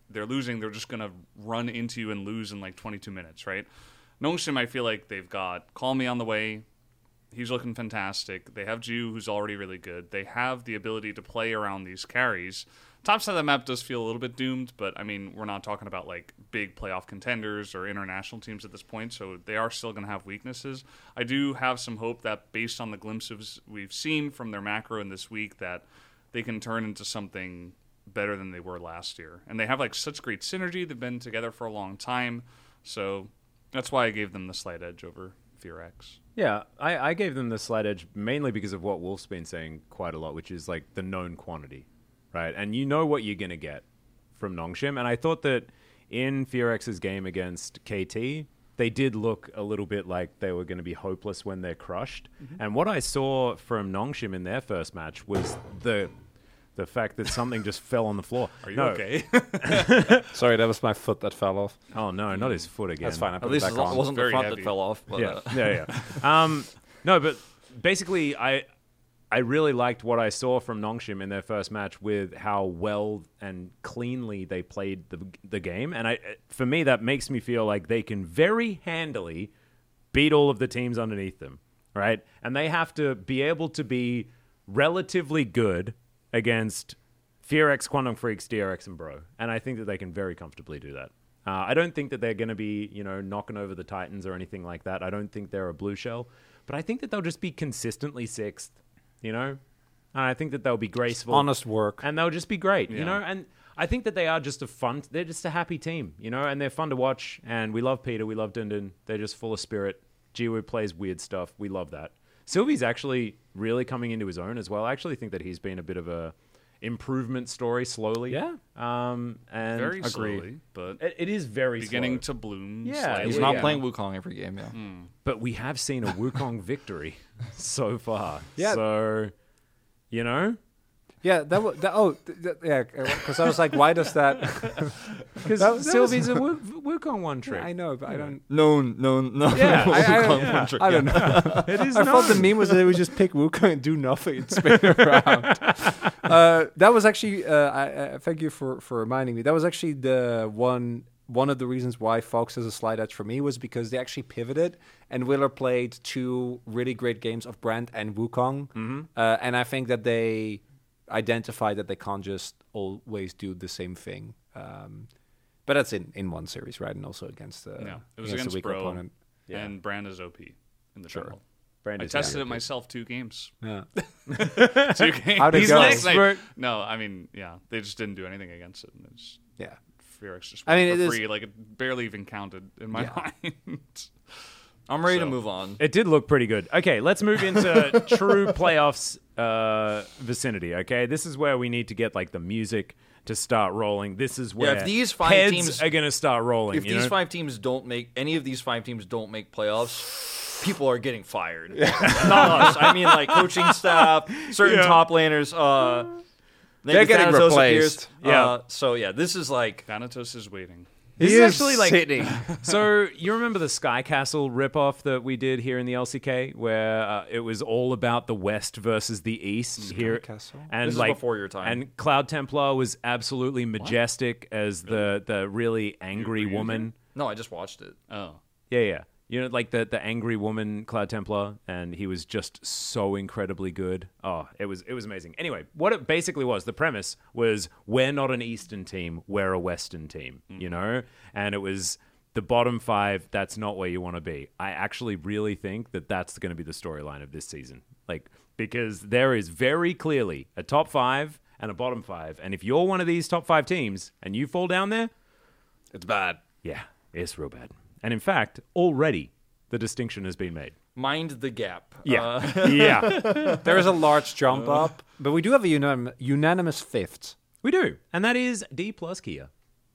they're losing, they're just going to run into you and lose in like twenty-two minutes, right? Nongshim, I feel like they've got Call Me on the way. He's looking fantastic. They have Ju, who's already really good. They have the ability to play around these carries. Top side of the map does feel a little bit doomed, but I mean, we're not talking about like big playoff contenders or international teams at this point, so they are still going to have weaknesses. I do have some hope that based on the glimpses we've seen from their macro in this week, that they can turn into something better than they were last year. And they have like such great synergy. They've been together for a long time, so that's why I gave them the slight edge over FearX. Yeah, I, I gave them the slight edge mainly because of what Wolf's been saying quite a lot, which is like the known quantity, right? And you know what you're going to get from Nongshim. And I thought that in FearX's game against K T, they did look a little bit like they were going to be hopeless when they're crushed. Mm-hmm. And what I saw from Nongshim in their first match was the the fact that something just fell on the floor. Are you no. okay? Sorry, that was my foot that fell off. Oh, no, not his foot again. That's fine. I At put least it it back on. wasn't the Very front heavy. that fell off. But, Yeah, uh, yeah, yeah. Um, no, but basically, I I really liked what I saw from Nongshim in their first match with how well and cleanly they played the the game, and I for me that makes me feel like they can very handily beat all of the teams underneath them, right? And they have to be able to be relatively good against FearX, Quantum Freaks, D R X, and Bro, and I think that they can very comfortably do that. Uh, I don't think that they're going to be, you know, knocking over the Titans or anything like that. I don't think they're a blue shell, but I think that they'll just be consistently sixth, you know? And I think that they'll be graceful. Honest work. And they'll just be great, you Yeah. know? And I think that they are just a fun, they're just a happy team, you know? And they're fun to watch. And we love Peter. We love Dindin. They're just full of spirit. Jiwoo plays weird stuff. We love that. Sylvie's actually really coming into his own as well. I actually think that he's been a bit of a improvement story slowly. Yeah. Um, and Very agree. slowly, but It, it is very beginning slow. to bloom. Yeah, slightly. he's yeah, not yeah. playing Wukong every game, yeah. But we have seen a Wukong victory so far. Yeah. So, you know, Yeah, that was that, oh th- th- yeah, because I was like, why does that? because That- that Sylvie's a Wu- Wukong one trick. I know, but I don't. No, no, no. Yeah, I, I, Wukong yeah, one trick, I don't yeah. know. It is I thought the known. meme was that they would just pick Wukong and do nothing and spin around. uh, that was actually. Uh, I, I thank you for, for reminding me. That was actually the one one of the reasons why Fox has a slight edge for me was because they actually pivoted and Willer played two really great games of Brand and Wukong, mm-hmm. uh, and I think that they identified that they can't just always do the same thing. Um, but that's in, in one series, right? And also against the Yeah, it was against, against a weaker Bro, opponent. Yeah. and Brand is O P in the Sure. jungle. Brand I is tested happy. it myself two games. Yeah. Two games. How'd it He's go? an Last night- expert. No, I mean, yeah, they just didn't do anything against it. And it was, Yeah. FearX just I went mean, for it is- free. Like, it barely even counted in my Yeah. mind. I'm ready to So- move on. It did look pretty good. Okay, let's move into true playoffs uh, vicinity. Okay, this is where we need to get like the music to start rolling. This is where if these five heads teams- are going to start rolling. If you these know? five teams don't make any of these five teams don't make playoffs, people are getting fired. Not us. I mean, like coaching staff, certain Yeah. top laners. Uh, They're maybe getting Thanatos replaced. appears. Yeah. Uh, so yeah, this is like Thanatos is waiting. This He is is actually like sitting. So you remember the Sky Castle ripoff that we did here in the L C K, where uh, it was all about the West versus the East here, Castle? and This is like before your time. And Cloud Templar was absolutely majestic as the the really angry You- you woman. no, I just watched it. Oh. Yeah, yeah. You know, like the, the angry woman, Cloud Templar, and he was just so incredibly good. Oh, it was it was amazing. Anyway, what it basically was, the premise was we're not an Eastern team, we're a Western team, you know? And it was the bottom five, that's not where you want to be. I actually really think that that's going to be the storyline of this season. Like, because there is very clearly a top five and a bottom five. And if you're one of these top five teams and you fall down there, It's bad. yeah, it's real bad. And in fact, already the distinction has been made. Mind the gap. Yeah. Uh, yeah. There is a large jump up, but we do have a unanim- unanimous fifth. We do. And that is D plus Kia.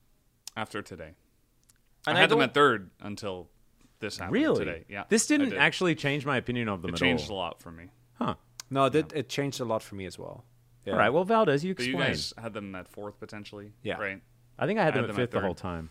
After today. and I I had them don't- at third until this happened Really? today. Yeah. This I didn't did. actually change my opinion of them It at changed a all. lot for me. Huh. No, it, did, it changed a lot for me as well. Yeah. All right. Well, Valdez, you But explain. you guys had them at fourth potentially. Yeah. Right. I think I had I them had at them at fifth the third. whole time.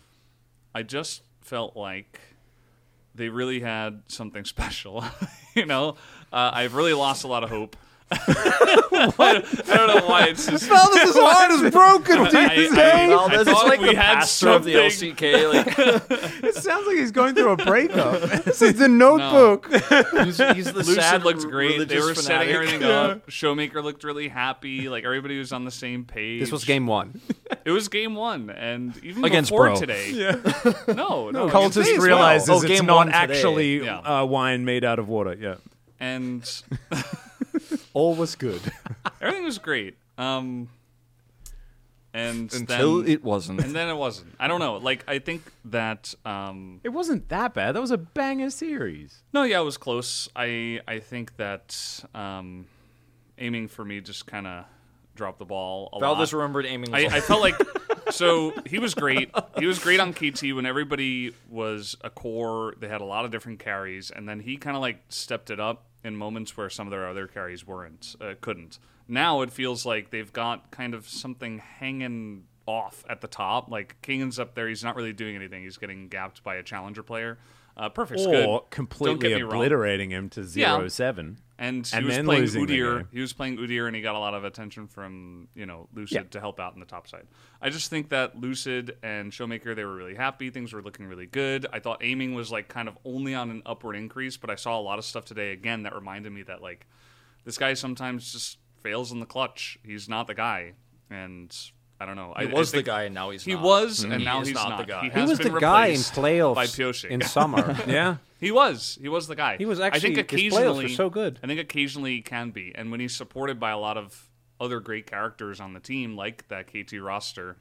I just felt like they really had something special. you know, uh, I've really lost a lot of hope. I don't know why it's just. Valdez's heart is broken. I, I, Well, I this is thought like we the had pastor of the L something- C K. Like It sounds like he's going through a breakup. This is the Notebook. he's, he's the Lucid sad looked great. They religious were setting fanatic. everything up. Showmaker looked really happy. Like everybody was on the same page. This was game one. It was game one, and even Against before Bro. today. Yeah. No, no. against Cultist me as well. realizes Oh, it's game not one today. actually Yeah. uh, wine made out of water. Yeah. And All was good. everything was great. Um, and Until then, it wasn't. and then it wasn't. I don't know. Like I think that. Um, It wasn't that bad. That was a banger series. no, yeah, it was close. I I think that um, aiming for me just kind of dropped the ball a Valdez lot. remembered aiming. I, Was I felt like so he was great. He was great on K T when everybody was a core. They had a lot of different carries, and then he kind of like stepped it up in moments where some of their other carries weren't, uh, couldn't. Now it feels like they've got kind of something hanging off at the top. Like Kingan's up there, he's not really doing anything. He's getting gapped by a challenger player. Uh, Perfect's good. Or Don't completely get me wrong. obliterating him to zero seven. And he And was then playing losing the Udyr. game. He was playing Udyr, and he got a lot of attention from you know Lucid Yeah. to help out in the top side. I just think that Lucid and Showmaker, they were really happy. Things were looking really good. I thought aiming was like kind of only on an upward increase, but I saw a lot of stuff today again that reminded me that like this guy sometimes just fails in the clutch. He's not the guy, and I don't know. he I, I was the think guy, and now he's He not. was, and He now is he's not not. the guy. He, He has He was been the guy in replaced playoffs by Pyosik. in summer. Yeah. He was. He was the guy. He was I actually- think his playoffs occasionally were so good. I think occasionally he can be, and when he's supported by a lot of other great characters on the team, like that K T roster,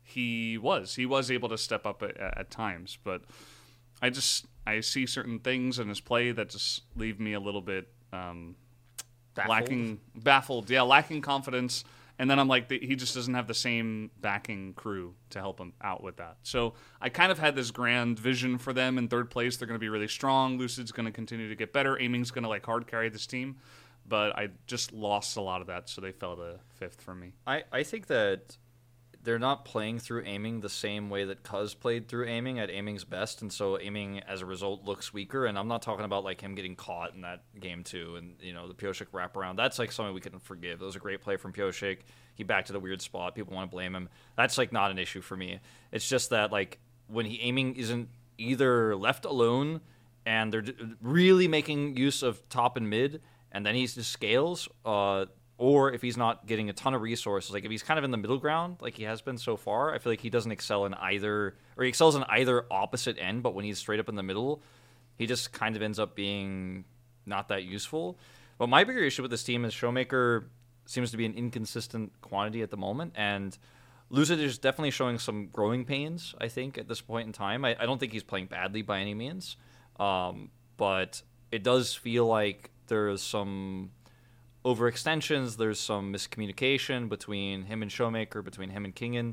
he was. He was able to step up at, at times. But I just I see certain things in his play that just leave me a little bit um, Baffled? lacking, baffled. Yeah, lacking confidence. And then I'm like, the, he just doesn't have the same backing crew to help him out with that. So I kind of had this grand vision for them in third place. They're going to be really strong. Lucid's going to continue to get better. Aiming's going to like hard carry this team. But I just lost a lot of that, so they fell to fifth for me. I, I think that they're not playing through aiming the same way that Cuz played through aiming at aiming's best, and so aiming as a result looks weaker. And I'm not talking about like him getting caught in that game too, and you know the Pyosik wraparound. That's like something we couldn't forgive. That was a great play from Pyosik. He backed at a weird spot. People want to blame him. That's like not an issue for me. It's just that like when he aiming isn't either left alone and they're d- really making use of top and mid, and then he just scales. Uh, Or if he's not getting a ton of resources, like if he's kind of in the middle ground, like he has been so far, I feel like he doesn't excel in either, or he excels in either opposite end. But when he's straight up in the middle, he just kind of ends up being not that useful. But my bigger issue with this team is Showmaker seems to be an inconsistent quantity at the moment, and Lucid is definitely showing some growing pains, I think, at this point in time. I, I don't think he's playing badly by any means, um, but it does feel like there's some overextensions, there's some miscommunication between him and Showmaker, between him and Kingan,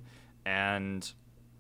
and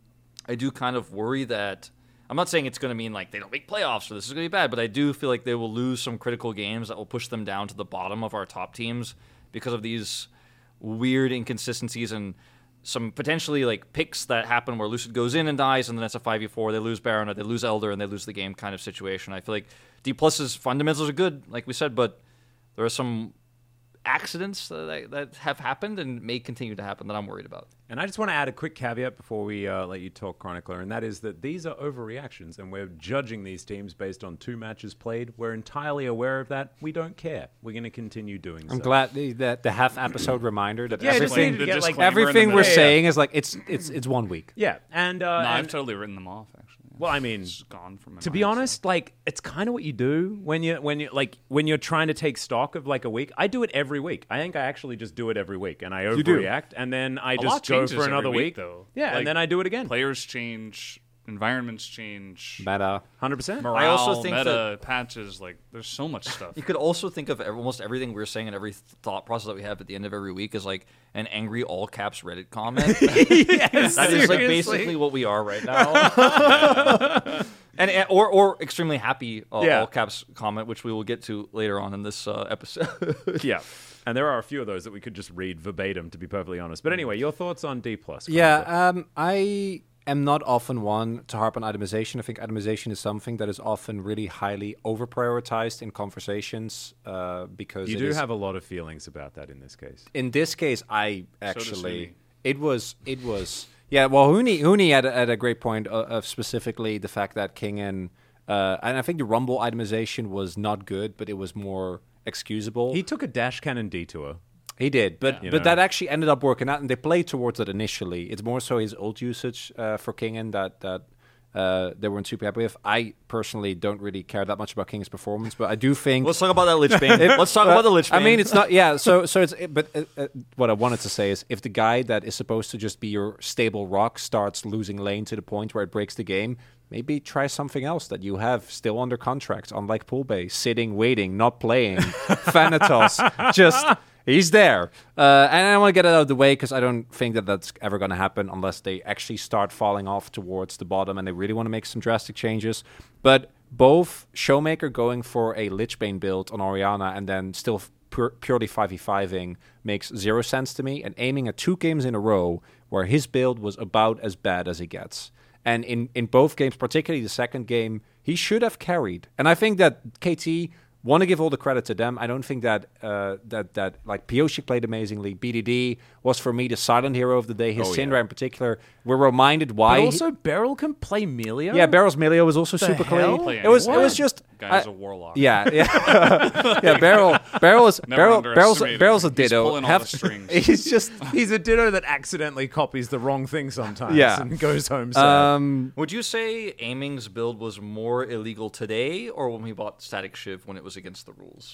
I do kind of worry that, I'm not saying it's going to mean like they don't make playoffs or this is going to be bad, but I do feel like they will lose some critical games that will push them down to the bottom of our top teams because of these weird inconsistencies and some potentially like picks that happen where Lucid goes in and dies, and then it's a five v four, they lose Baron, or they lose Elder, and they lose the game kind of situation. I feel like D Plus's fundamentals are good, like we said, but there are some accidents that, that have happened and may continue to happen that I'm worried about. And I just want to add a quick caveat before we uh, let you talk, Chronicler, and that is that these are overreactions, and we're judging these teams based on two matches played. We're entirely aware of that. We don't care. We're going to continue doing so. I'm glad the, the, the half episode reminder that Yeah, I just everything needed to The get, like, disclaimer in the everything we're middle. saying is like it's it's it's one week. Yeah, and, uh, No, and I've totally written them off, actually. well, I mean, It's gone from my to be mind, so- honest, like it's kind of what you do when you when you like when you're trying to take stock of like a week. I do it every week. I think I actually just do it every week, and I do. overreact, and then I A lot just go changes for another every week. week, though. Yeah, Like, and then I do it again. Players change, environments change, Meta. Hundred percent. morale, I also think meta, patches. Like, there's so much stuff. You could also think of ev- almost everything we're saying and every th- thought process that we have at the end of every week is like an angry all caps Reddit comment. Yes, That is like seriously. basically what we are right now. and, and or or extremely happy uh, Yeah. all caps comment, which we will get to later on in this uh, episode. Yeah, and there are a few of those that we could just read verbatim, to be perfectly honest. But anyway, your thoughts on D plus? Yeah, um, I am not often one to harp on itemization. I think itemization is something that is often really highly over prioritized in conversations uh, because You it do is- have a lot of feelings about that in this case. in this case, I does actually Huni. it was it was yeah. Well, Huni Huni had, a- had a great point of, of specifically the fact that King and uh, and I think the Rumble itemization was not good, but it was more excusable. He took a dash cannon detour. He did, but You but know. that actually ended up working out, and they played towards it initially. It's more so his ult usage uh, for Kingen that that uh, they weren't super happy with. I personally don't really care that much about Kingen's performance, but I do think. Let's talk about that Lich Bane. Let's talk about the Lich Bane. I mean, it's not. Yeah. So so it's. But uh, uh, what I wanted to say is, if the guy that is supposed to just be your stable rock starts losing lane to the point where it breaks the game, maybe try something else that you have still under contract, unlike Poolbay, sitting, waiting, not playing. Thanatos, just. He's there. Uh, and I want to get it out of the way because I don't think that that's ever going to happen unless they actually start falling off towards the bottom and they really want to make some drastic changes. But both Showmaker going for a Lich Bane build on Orianna and then still pure, purely five v five-ing makes zero sense to me. And aiming at two games in a row where his build was about as bad as it gets. And in, in both games, particularly the second game, he should have carried. And I think that K T... want to give all the credit to them. I don't think that uh, that that like Pioshi played amazingly. B D D was for me the silent hero of the day. His Oh, Syndra yeah. in particular. We're reminded why. But he- also, Beryl can play Melia? yeah, Barrel's Melio was also The super hell? clean. Play It was it anyone. was just Guy is I- a warlock. yeah yeah yeah. Barrel Barrel is Never Barrel Barrel's, underestimate him. Barrel's a He's ditto. pulling all Have- the strings. he's just He's a ditto that accidentally copies the wrong thing sometimes Yeah. and goes home sad. um. Would you say Aiming's build was more illegal today or when we bought Static Shiv when it was against the rules?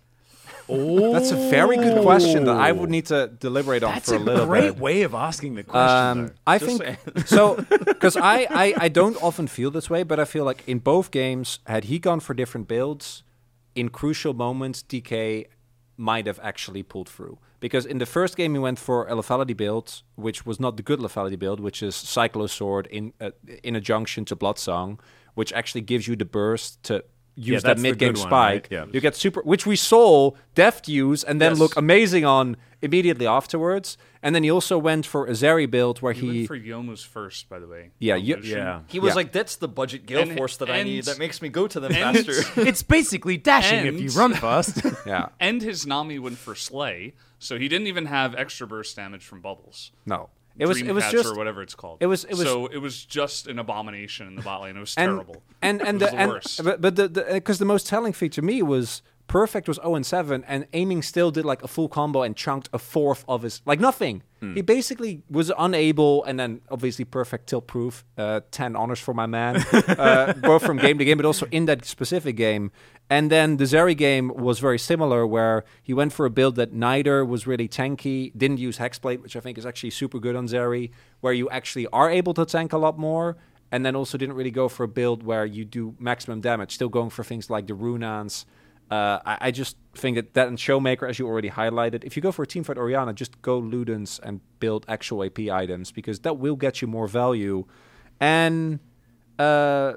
oh, That's a very good question that I would need to deliberate on That's for a, a little great bit. way of asking the question. Um, though. I Just think saying. so because I, I, I don't often feel this way, but I feel like in both games, had he gone for different builds, in crucial moments, D K might have actually pulled through. Because in the first game, he went for a lethality build, which was not the good lethality build, which is Cyclo Sword in uh, in a junction to Bloodsong, which actually gives you the burst to use that that's the mid-game good one, spike. right? Yeah. You get super, which we saw Deft use and then Yes. look amazing on immediately afterwards. And then he also went for a Zeri build where He he... went for Yomu's first, by the way. Yeah, on you- Lucian. yeah. He was Yeah. like, that's the budget Gale And- Force that I and- need that makes me go to them and- faster. It's basically dashing if And- you run fast. Yeah. And his Nami went for Slay, so he didn't even have extra burst damage from bubbles. No. It was Dream it was Catch just or whatever it's called. it was- it was- so it was just an abomination in the bot lane. It was and, terrible. And and It was the, the and worst. but, but the because the, most telling feature to me was Perfect was zero and seven and Aiming still did like a full combo and chunked a fourth of his like nothing. He basically was unable, and then obviously Perfect tilt proof, uh, ten honors for my man, uh, both from game to game, but also in that specific game. And then the Zeri game was very similar, where he went for a build that neither was really tanky, didn't use Hexblade, which I think is actually super good on Zeri, where you actually are able to tank a lot more. And then also didn't really go for a build where you do maximum damage, still going for things like the Runans. Uh, I, I just think that that and Showmaker, as you already highlighted, if you go for a teamfight Orianna, just go Ludens and build actual A P items, because that will get you more value. And uh,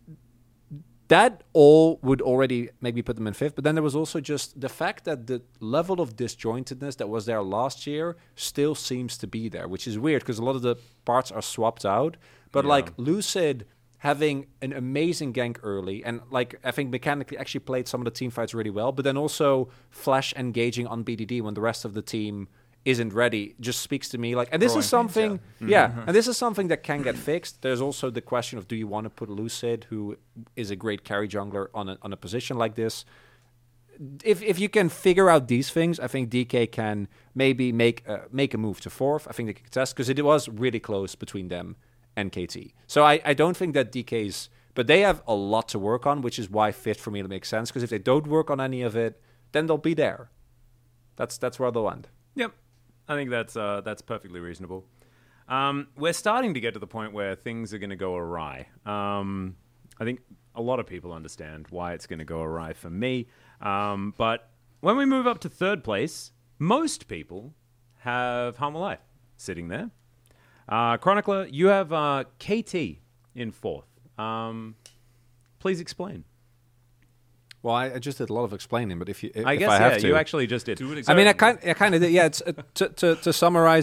that all would already maybe put them in fifth. But then there was also just the fact that the level of disjointedness that was there last year still seems to be there, which is weird because a lot of the parts are swapped out. But Yeah. like Lucid having an amazing gank early, and like I think mechanically actually played some of the team fights really well, but then also Flash engaging on B D D when the rest of the team isn't ready just speaks to me like, and this Growing is something pains, yeah, and this is something that can get fixed. There's also the question of, do you want to put Lucid, who is a great carry jungler, on a, on a position like this? If if you can figure out these things, I think D K can maybe make uh, make a move to fourth. I think they can contest, because it was really close between them and K T. So I, I don't think that D K's... But they have a lot to work on, which is why fifth for me to make sense, because if they don't work on any of it, then they'll be there. That's that's where they'll end. Yep, I think that's uh, that's perfectly reasonable. Um, we're starting to get to the point where things are going to go awry. Um, I think a lot of people understand why it's going to go awry for me. Um, but when we move up to third place, most people have Harm Life sitting there. Uh, Chronicler, you have uh, K T in fourth. Um, please explain. Well, I, I just did a lot of explaining, but if you, if I guess I have yeah, to, you actually just did. Do it I mean, I exactly. kind, I kind of did. Yeah, it's uh, to, to to summarize it.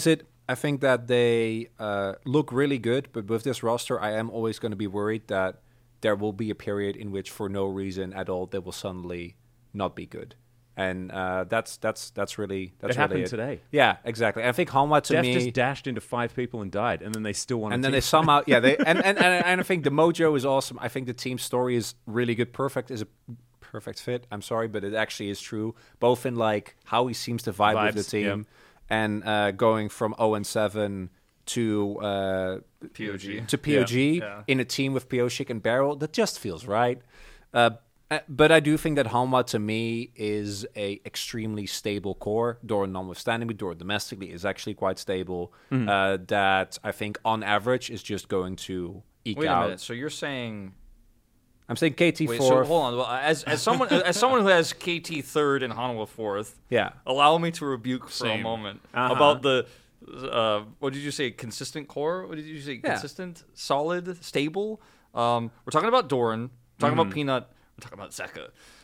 I think that they uh, look really good, but with this roster, I am always going to be worried that there will be a period in which, for no reason at all, they will suddenly not be good. And uh, that's that's that's really that's It really happened it. today. Yeah, exactly. I think Hanwha to Def me, just dashed into five people and died, and then they still won. and a then team they somehow, yeah, they and, and and and I think the mojo is awesome. I think the team story is really good. Perfect is a perfect fit. I'm sorry, but it actually is true. Both in like how he seems to vibe Vibes, with the team, yeah. and uh, going from zero and seven to uh, P O G. to P O G Yeah. Yeah. in a team with Piosik and Barrel. That just feels right. Uh, Uh, but I do think that Hanwha, to me, is a extremely stable core. Doran notwithstanding, but Doran domestically is actually quite stable. Mm-hmm. Uh, that I think, on average, is just going to eke Wait a out. minute. So you're saying? I'm saying K T Wait. fourth. So hold on. Well, as as someone as someone who has K T third and Hanwha fourth, Yeah. allow me to rebuke for Same. a moment Uh-huh. about the. Uh, what did you say? Consistent core? What did you say? Yeah. Consistent, solid, stable. Um, we're talking about Doran. We're talking Mm-hmm. about Peanut. We're talking about Zeka.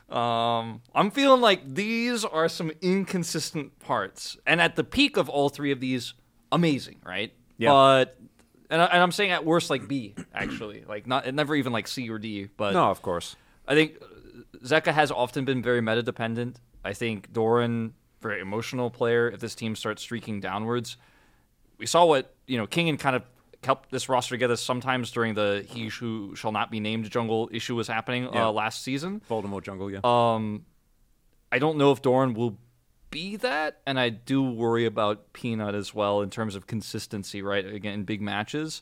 Um, I'm feeling like these are some inconsistent parts, and at the peak of all three of these, amazing, right? Yeah. But and, I, and I'm saying at worst like B, actually, like not never even like C or D. But No, of course. I think Zeka has often been very meta dependent. I think Doran, very emotional player. If this team starts streaking downwards, we saw what you know. Kingen kind of helped this roster together sometimes during the he who shall not be named jungle issue was happening Yeah. uh, last season. Voldemort jungle, yeah. Um, I don't know if Doran will be that, and I do worry about Peanut as well in terms of consistency. Right, again in big matches,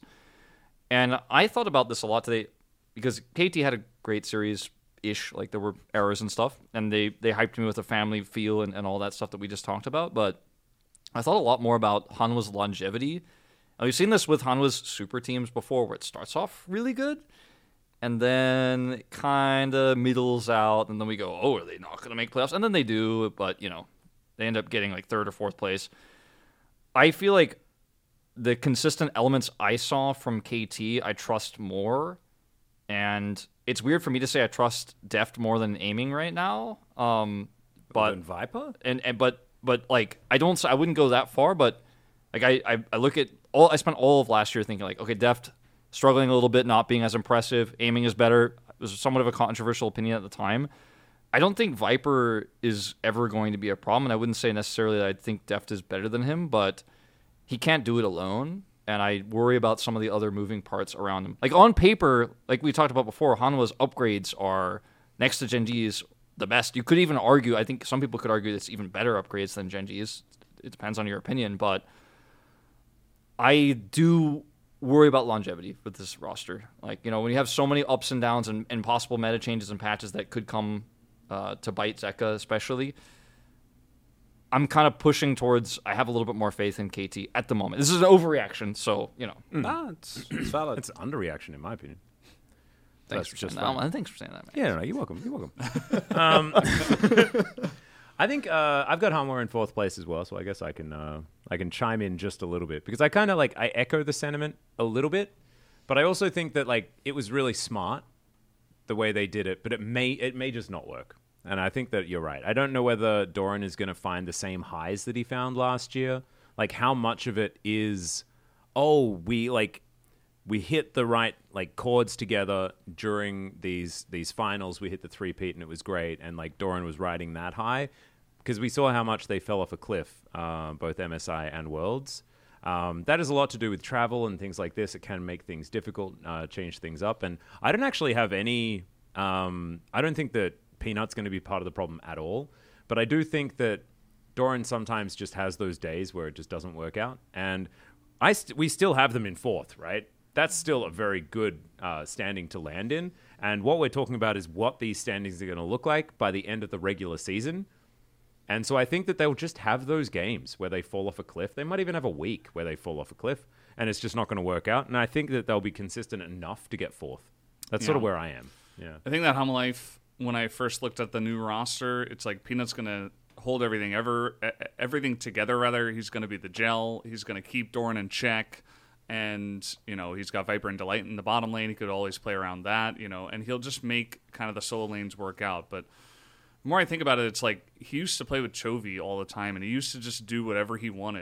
and I thought about this a lot today because K T had a great series. Ish, like there were errors and stuff, and they they hyped me with a family feel and, and all that stuff that we just talked about. But I thought a lot more about Hanwha's longevity. And we've seen this with Hanwha's super teams before, where it starts off really good, and then it kind of middles out, and then we go, oh, are they not going to make playoffs? And then they do, but you know, they end up getting like third or fourth place. I feel like the consistent elements I saw from K T, I trust more. And it's weird for me to say I trust Deft more than aiming right now. Um, but Than Viper? and, and but but like I don't I wouldn't go that far. But like I, I I look at all I spent all of last year thinking like okay, Deft struggling a little bit, not being as impressive. Aiming is better. It was somewhat of a controversial opinion at the time. I don't think Viper is ever going to be a problem, and I wouldn't say necessarily that I think Deft is better than him, but he can't do it alone. And I worry about some of the other moving parts around him. Like on paper, like we talked about before, Hanwha's upgrades are next to Genji's the best. You could even argue, I think some people could argue it's even better upgrades than Genji's. It depends on your opinion, but I do worry about longevity with this roster. Like, you know, when you have so many ups and downs and, and possible meta changes and patches that could come uh, to bite Zeka especially, I'm kind of pushing towards I have a little bit more faith in K T at the moment. This is an overreaction, so, you know. Nah, it's, it's valid. It's underreaction, in my opinion. Thanks That's for, just saying that. fine. Oh, thanks for saying that, man. Yeah, no, no, you're welcome. You're welcome. um, I think uh, I've got Hanwha in fourth place as well, so I guess I can uh, I can chime in just a little bit because I kind of like I echo the sentiment a little bit, but I also think that like it was really smart the way they did it, but it may it may just not work. And I think that you're right. I don't know whether Doran is going to find the same highs that he found last year. Like how much of it is, oh, we like we hit the right like chords together during these these finals. We hit the three-peat and it was great. And like Doran was riding that high because we saw how much they fell off a cliff, uh, both M S I and Worlds. Um, that has a lot to do with travel and things like this. It can make things difficult, uh, change things up. And I don't actually have any. Um, I don't think that Peanut's going to be part of the problem at all. But I do think that Doran sometimes just has those days where it just doesn't work out. And I st- we still have them in fourth, right? That's still a very good uh, standing to land in. And what we're talking about is what these standings are going to look like by the end of the regular season. And so I think that they'll just have those games where they fall off a cliff. They might even have a week where they fall off a cliff and it's just not going to work out. And I think that they'll be consistent enough to get fourth. That's sort of Yeah. where I am. Yeah. I think that Hum Life, when I first looked at the new roster, it's like Peanut's going to hold everything ever e- everything together. Rather, he's going to be the gel. He's going to keep Doran in check, and you know he's got Viper and Delight in the bottom lane. He could always play around that, you know, and he'll just make kind of the solo lanes work out. But the more I think about it, it's like he used to play with Chovy all the time, and he used to just do whatever he wanted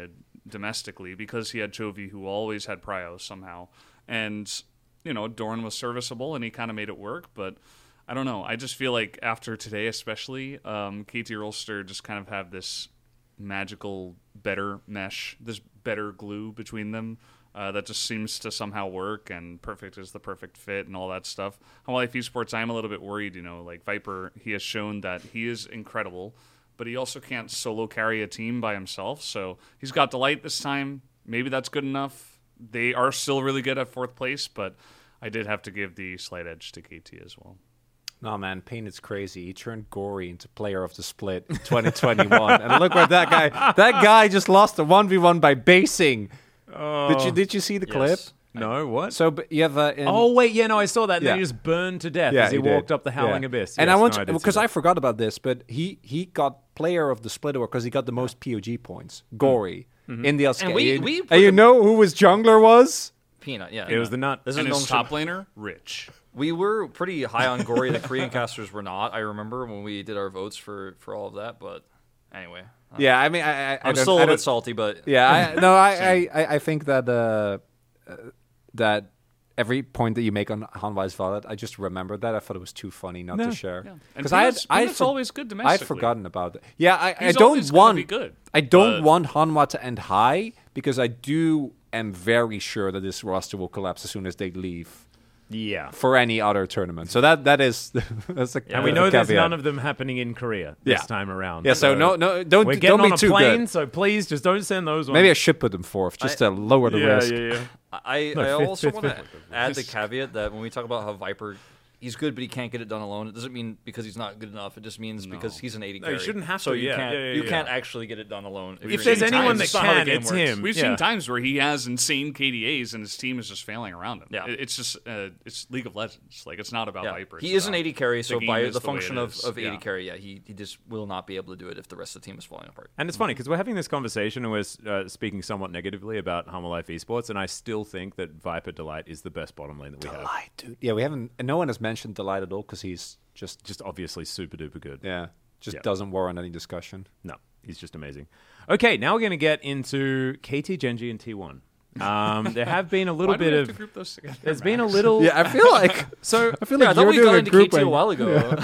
domestically because he had Chovy, who always had prio somehow. And, you know, Dorn was serviceable and he kind of made it work. But I don't know. I just feel like after today especially, um, K T or Ulster just kind of have this magical better mesh, this better glue between them. Uh, that just seems to somehow work, and perfect is the perfect fit and all that stuff. On Life Esports, I'm a little bit worried, you know, like Viper, he has shown that he is incredible, but he also can't solo carry a team by himself. So he's got Delight this time. Maybe that's good enough. They are still really good at fourth place, but I did have to give the slight edge to K T as well. No, man, Payne is crazy. He turned Gory into player of the split in twenty twenty-one. And look where that guy, that guy just lost a one v one by basing. Oh. Did you did you see the Yes. clip? No, what? So but you have uh, in, Oh wait, yeah, no, I saw that. And Yeah. then he just burned to death yeah, as he, did. walked up the Howling Yeah. Abyss. And Yes, I want no, to, did see because I that. forgot about this, but he he got player of the split award because he got the most P O G points. Gory in the L C K. And we- and, we put and you him- know who his jungler was? Peanut, yeah. It was the nut. This And is his Gnome top laner, Rich. We were pretty high on Gory. The Korean casters were not. I remember when we did our votes for, for all of that. But anyway, uh, Yeah, I mean, I, I, I I'm don't- still a I little don't- bit salty. But Yeah, I, no, I, I, I I think that uh, uh, that every point that you make on Hanwha is valid. I just remembered that. I thought it was too funny not No. to share. Yeah. And Because I had, Peanut's- I had Peanut's for- always good I'd domestically. forgotten about it. Yeah, I, I He's don't always gonna want. be good, I don't but- want Hanwha to end high because I do am very sure that this roster will collapse as soon as they leave Yeah. for any other tournament. So that that is that's a And we that's know a there's caveat. none of them happening in Korea this Yeah. time around. Yeah, so no, no, don't We're don't getting be on a too plane, good. so please just don't send those ones. Maybe I should put them fourth just to lower the yeah, risk. yeah, yeah. I, No, I fifth, also fifth, want to fifth. add the caveat that when we talk about how Viper, he's good, but he can't get it done alone. It doesn't mean because he's not good enough. It just means because he's an eighty No, you carry. shouldn't have so to, you yeah. can't Yeah, yeah, you yeah. can't actually get it done alone. If you're If there's seen anyone times- that That's not how the can, game it's works. him. We've Yeah. seen times where he has insane K D As and his team is just failing around him. Yeah. It- it's just uh, it's League of Legends. Like it's not about Yeah. Viper. It's He is an about eighty carry, the so game by is the the way function it of, is. of eighty Yeah. carry, yeah, he, he just will not be able to do it if the rest of the team is falling apart. And it's funny because we're having this conversation and we're uh, speaking somewhat negatively about Hanwha Life Esports, and I still think that Viper Delight is the best bottom lane that we have. Delight, dude. Yeah, we haven't. No one has mentioned Delight at all because he's just, Just obviously super duper good. yeah, just Yeah. doesn't warrant any discussion. No, he's just amazing. Okay, now we're going to get into K T, Genji, and T one. Um, there have been a little Why do we bit have to of. group those together, There's been a Max? little. Yeah, I feel like So I feel Yeah, I like thought you're we doing got a into group K T a when- while ago.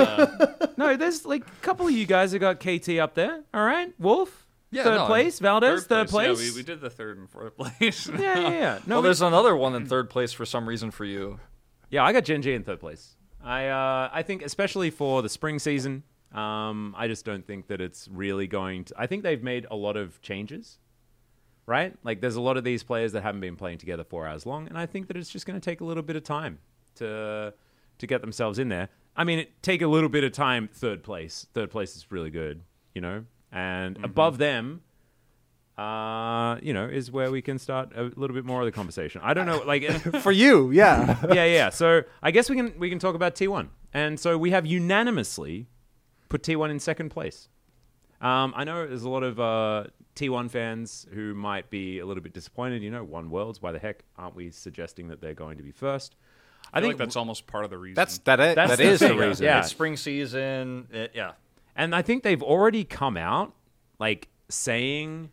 no, there's like a couple of you guys that got K T up there. All right, Wolf, Yeah, third no, place. Valdez, third, place. Yeah, we, we did the third and fourth place. Yeah, yeah, yeah. No, well, we- there's another one in third place for some reason for you. yeah, I got Genji in third place. I uh, I think especially for the spring season, um, I just don't think that it's really going to. I think they've made a lot of changes, right? Like there's a lot of these players that haven't been playing together four hours long, and I think that it's just going to take a little bit of time to to get themselves in there. I mean, it take a little bit of time. Third place, third place is really good, you know, and above them. Uh, you know, is where we can start a little bit more of the conversation. I don't know, like, for you, yeah. yeah, yeah. So I guess we can we can talk about T one, and so we have unanimously put T one in second place. Um, I know there's a lot of uh, T one fans who might be a little bit disappointed. You know, One Worlds. Why the heck aren't we suggesting that they're going to be first? I, think that's almost part of the reason. That's that. Is, That's that the is the thing, reason. yeah. It's spring season. It, yeah. And I think they've already come out like saying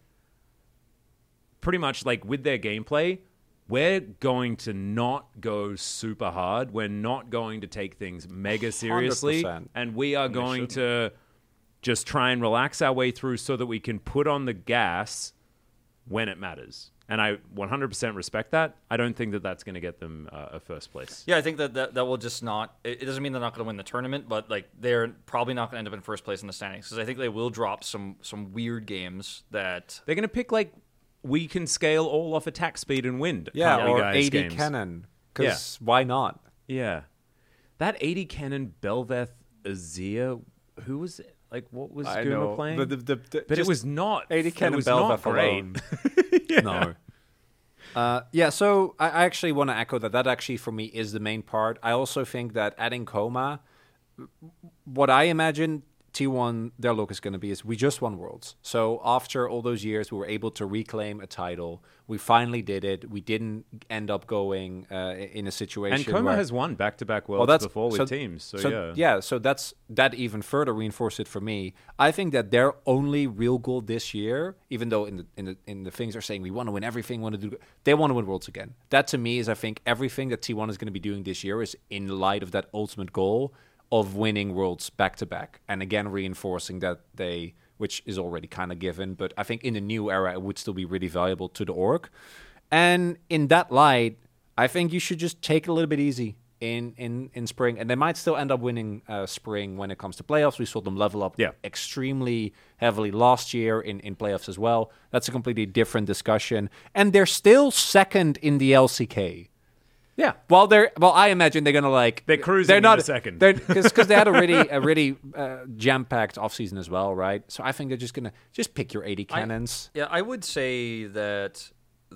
pretty much like with their gameplay, we're going to not go super hard. We're not going to take things mega seriously. one hundred percent. And we are going to just try and relax our way through so that we can put on the gas when it matters. And I one hundred percent respect that. I don't think that that's going to get them uh, a first place. Yeah, I think that, that that will just not. It, it doesn't mean they're not going to win the tournament, but like they're probably not going to end up in first place in the standings because I think they will drop some some weird games that. They're going to pick like we can scale all off attack speed and wind. Yeah, kind of or guys eighty games. cannon. Because why not? Yeah. That eighty cannon Belveth Azir, who was it? Like, what was I Guma know. playing? The- the- the- the- but it just was not. eighty it cannon was Belveth not great. alone. No. Uh, yeah, so I, I actually want to echo that. That actually, for me, is the main part. I also think that adding Coma, what I imagine T one, their look is going to be is we just won Worlds. So after all those years, we were able to reclaim a title. We finally did it. We didn't end up going uh, in a situation And Coma where, has won back-to-back Well, Worlds that's- before with so- teams, so, so yeah. yeah, so that's that even further reinforced it for me. I think that their only real goal this year, even though in the in the in the things are saying we want to win everything, want to do, they want to win Worlds again. That to me is, I think, everything that T one is going to be doing this year is in light of that ultimate goal of winning Worlds back to back, and again reinforcing that they, which is already kind of given, but I think in the new era it would still be really valuable to the org. And in that light, I think you should just take it a little bit easy in, in, in spring. And they might still end up winning uh, spring when it comes to playoffs. We saw them level up Yeah. extremely heavily last year in, in playoffs as well. That's a completely different discussion. And they're still second in the L C K. Yeah. Well, they're well. I imagine they're gonna like They're cruising They're not into second. They're because they had a really a really uh, jam packed offseason as well, right? So I think they're just gonna just pick your eighty cannons. Yeah, I would say that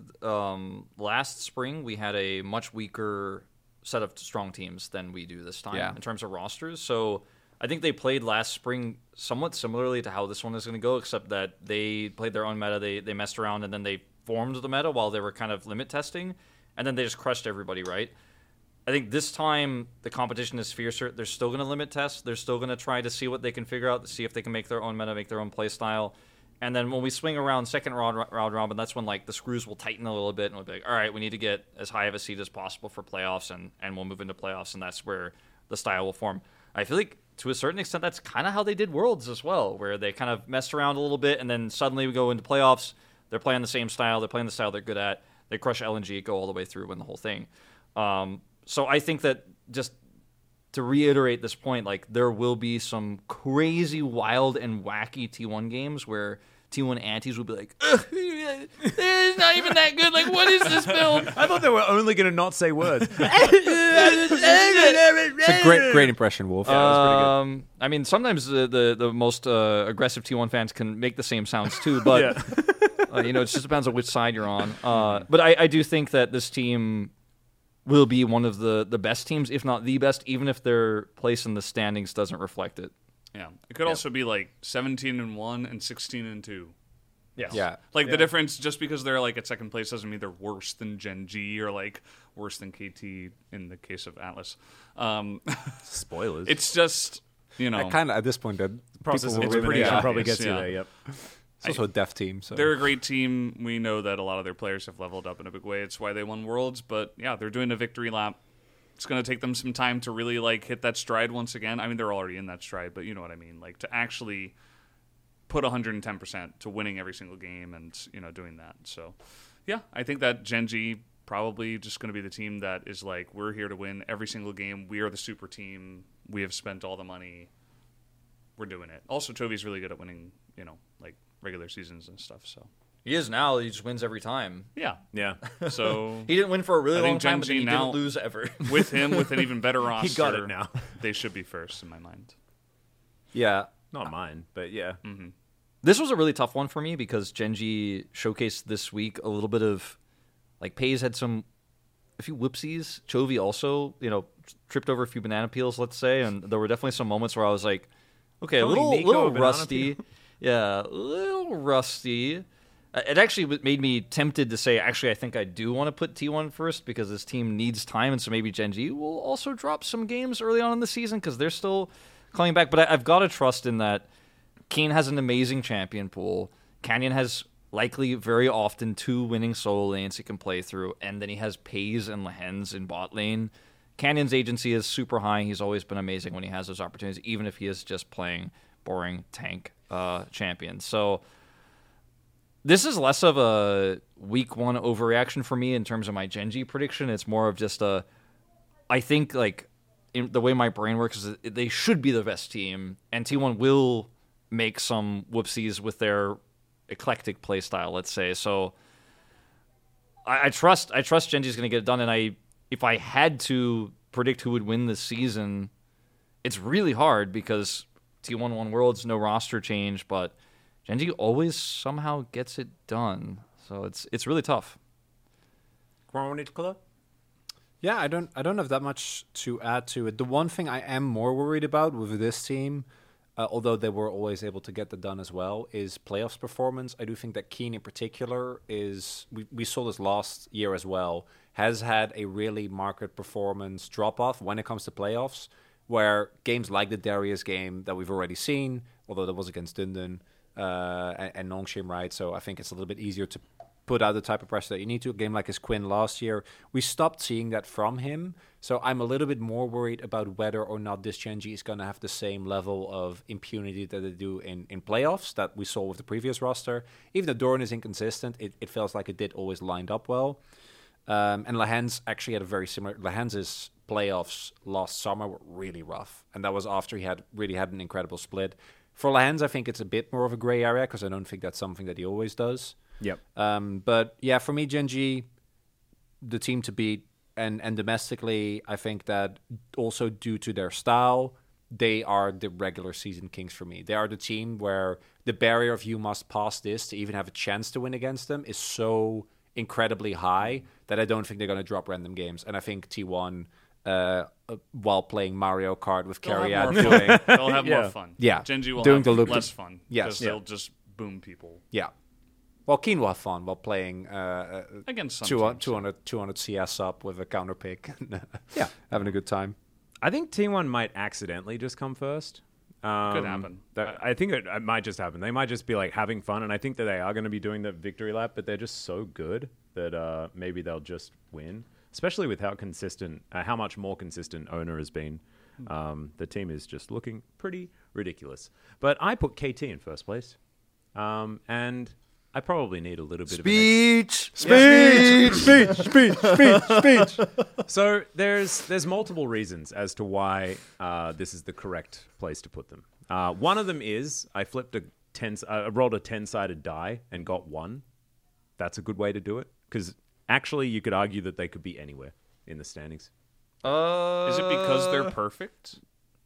um, last spring we had a much weaker set of strong teams than we do this time Yeah. in terms of rosters. So I think they played last spring somewhat similarly to how this one is going to go, except that they played their own meta. They they messed around and then they formed the meta while they were kind of limit testing, and then they just crushed everybody, right? I think this time the competition is fiercer. They're still going to limit test. They're still going to try to see what they can figure out, to see if they can make their own meta, make their own play style. And then when we swing around second round, round robin, that's when like the screws will tighten a little bit, and we'll be like, all right, we need to get as high of a seed as possible for playoffs, and, and we'll move into playoffs, and that's where the style will form. I feel like to a certain extent that's kind of how they did Worlds as well, where they kind of messed around a little bit, and then suddenly we go into playoffs. They're playing the same style. They're playing the style they're good at. They crush L N G, go all the way through, win the whole thing. Um, so I think that just to reiterate this point, like there will be some crazy, wild, and wacky T one games where T one antis will be like, "Ugh, it's not even that good. Like, what is this build?" I thought they were only going to not say words. It's a great great impression, Wolf. Um, I mean, sometimes the the, the most uh, aggressive T one fans can make the same sounds too, but Yeah. uh, you know, it just depends on which side you're on. Uh, but I, I do think that this team will be one of the, the best teams, if not the best, even if their place in the standings doesn't reflect it. Yeah, it could also be like seventeen and one and sixteen and two. Yes. Yeah. Like Yeah. the difference, just because they're like at second place doesn't mean they're worse than Gen G or like worse than K T in the case of Atlas. Um, Spoilers. it's just you know I kind of at this point that process people of will it's pretty elimination really- probably obvious, gets you yeah. there, yep. It's also a deaf team, so they're a great team. We know that a lot of their players have leveled up in a big way. It's why they won Worlds. But yeah, they're doing a victory lap. It's going to take them some time to really like hit that stride once again. I mean, they're already in that stride, but you know what I mean. Like to actually put one hundred ten percent to winning every single game and you know doing that. So yeah, I think that Gen G probably just going to be the team that is like, we're here to win every single game. We are the super team. We have spent all the money. We're doing it. Also, Toby's really good at winning. You know, like regular seasons and stuff. So He is now. He just wins every time. yeah. Yeah. So He didn't win for a really I long think time, Gen but G then he now- didn't lose ever. with him, with an even better roster, He got it now. they should be first in my mind. yeah. Not mine, but yeah. This was a really tough one for me because Genji showcased this week a little bit of, like, Pays had some, a few whoopsies. Chovy also, you know, tripped over a few banana peels, let's say, and there were definitely some moments where I was like, okay, a Calling little, Nico little a banana rusty. Yeah, a little rusty. Uh, It actually w- made me tempted to say, actually, I think I do want to put T one first because this team needs time, and so maybe Genji will also drop some games early on in the season because they're still coming back. But I, I've got to trust in that Keen has an amazing champion pool. Canyon has likely very often two winning solo lanes he can play through, and then he has Pays and Lehens in bot lane. Canyon's agency is super high. He's always been amazing when he has those opportunities, even if he is just playing boring tank uh, champions. So this is less of a week one overreaction for me in terms of my Genji prediction. It's more of just a, I think like in the way my brain works is that they should be the best team, and T one will make some whoopsies with their eclectic play style, let's say. So I, I trust I trust Genji's going to get it done, and I if I had to predict who would win this season, it's really hard because T one won Worlds, no roster change, but Genji always somehow gets it done. So it's it's really tough. Yeah, I don't I don't have that much to add to it. The one thing I am more worried about with this team, uh, although they were always able to get that done as well, is playoffs performance. I do think that Keen in particular is, we, we saw this last year as well, has had a really marked performance drop-off when it comes to playoffs, where games like the Darius game that we've already seen, although that was against Dundon uh, and, and Nongshim, right? So I think it's a little bit easier to put out the type of pressure that you need to. A game like his Quinn last year, we stopped seeing that from him. So I'm a little bit more worried about whether or not this Gen G is going to have the same level of impunity that they do in, in playoffs that we saw with the previous roster. Even though Doran is inconsistent, it, it feels like it did always lined up well. Um, and Lehans actually had a very similar... Lehans' playoffs last summer were really rough. And that was after he had really had an incredible split. For Lehans, I think it's a bit more of a gray area because I don't think that's something that he always does. Yep. Um, but yeah, for me, Gen G, the team to beat, and, and domestically, I think that also due to their style, they are the regular season kings for me. They are the team where the barrier of you must pass this to even have a chance to win against them is so incredibly high that I don't think they're going to drop random games. And I think T one, uh, uh, while playing Mario Kart with They'll have Carriad, more doing fun. They'll have Yeah. more fun. Yeah. Gen G will Doing have the loop- less fun. Yes. Because Yeah. they'll just boom people. yeah. Well, Keen will have fun while playing uh, Against some two teams, hundred, two hundred C S up with a counter pick. Yeah, having a good time. I think T one might accidentally just come first. Um, Could happen. That, I think it, it might just happen. They might just be like having fun, and I think that they are going to be doing the victory lap, but they're just so good that uh, maybe they'll just win. Especially with how consistent, uh, how much more consistent Owner has been. Um, the team is just looking pretty ridiculous. But I put K T in first place, um, and I probably need a little bit Speech. of an speech, speech, speech, speech, speech. So there's there's multiple reasons as to why uh, this is the correct place to put them. Uh, one of them is I flipped a ten, I rolled a ten-sided die and got one. That's a good way to do it because actually you could argue that they could be anywhere in the standings. Uh, Is it because they're perfect?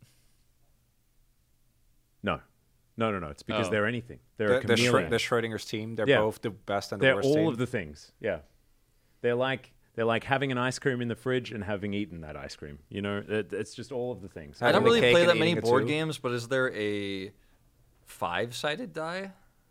No, no, no, no. It's because Oh. they're anything. They're, They're, a they're, chameleon. Schro- they're Schrodinger's team. They're Yeah. both the best and the They're worst all team. of the things. Yeah, they're like they're like having an ice cream in the fridge and having eaten that ice cream. You know, it, it's just all of the things. I don't Having a really cake play and that many eating it board too. games, but is there a five-sided die?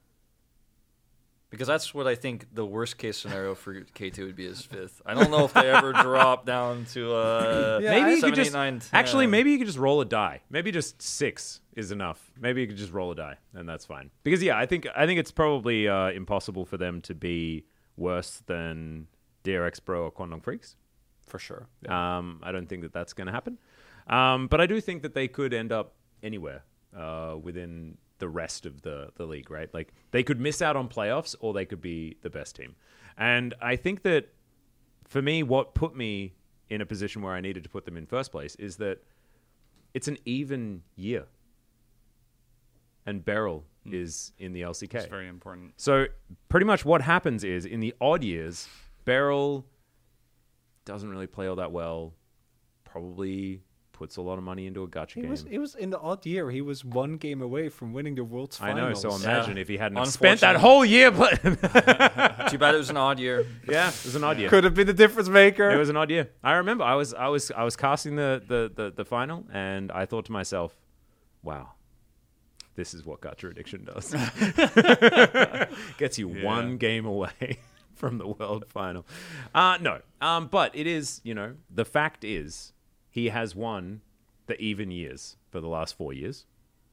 Because that's what I think the worst case scenario for K two would be is fifth. I don't know if they ever drop down to uh, Yeah, Maybe you seven, could just eight, nine, actually ten. maybe you could just roll a die. Maybe just six is enough. Maybe you could just roll a die and that's fine. Because yeah, I think I think it's probably uh, impossible for them to be worse than D R X Pro or Quantum Freaks. For sure. Um, I don't think that that's going to happen. Um, but I do think that they could end up anywhere uh, within the rest of the, the league, right? Like they could miss out on playoffs or they could be the best team. And I think that for me, what put me in a position where I needed to put them in first place is that it's an even year. And Beryl mm. is in the L C K. It's very important. So pretty much what happens is in the odd years, Beryl doesn't really play all that well, probably puts a lot of money into a gacha He game. was, it was in the odd year. He was one game away from winning the World's I know, Finals. so imagine Yeah. if he hadn't have spent that Unfortunate. whole year playing. Too bad it was an odd year. Yeah, it was an odd year. Could have been the difference maker. It was an odd year. I remember I was I was I was casting the, the, the, the final and I thought to myself, wow, this is what gacha addiction does. Gets you Yeah. one game away from the world final. Uh, no, um, but it is, you know, the fact is he has won the even years for the last four years.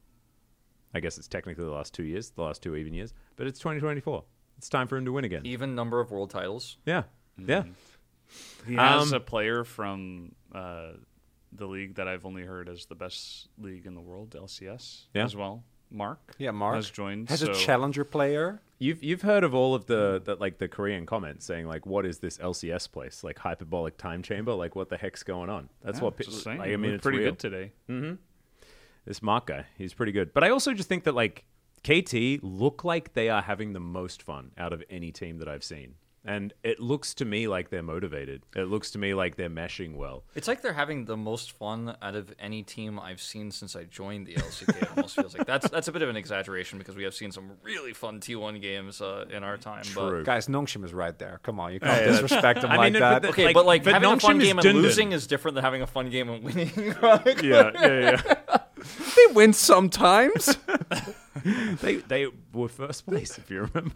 I guess it's technically the last two years, the last two even years, but it's twenty twenty-four. It's time for him to win again. Even number of world titles. Yeah, yeah. He has Um, a player from uh, the league that I've only heard as the best league in the world, L C S, Yeah. as well. Mark, Yeah, Mark has joined. has so a challenger player. You've you've heard of all of the, the like the Korean comments saying like, what is this L C S place? Like hyperbolic time chamber? Like what the heck's going on? That's Yeah, what pe- just saying, like, I he mean, looked it's pretty real. good today. This Mark guy, he's pretty good. But I also just think that like K T look like they are having the most fun out of any team that I've seen. And it looks to me like they're motivated. It looks to me like they're meshing well. It's like they're having the most fun out of any team I've seen since I joined the L C K. It almost feels like that's that's a bit of an exaggeration because we have seen some really fun T one games uh, in our time. True. Guys, Nongshim is right there. Come on, you can't yeah, disrespect him I like mean, that. but the- But okay, Like, but like but having a fun Nongshim is game and Dundon. losing is different than having a fun game and winning. Right? Yeah, yeah, yeah. they win sometimes. they they were first place, if you remember.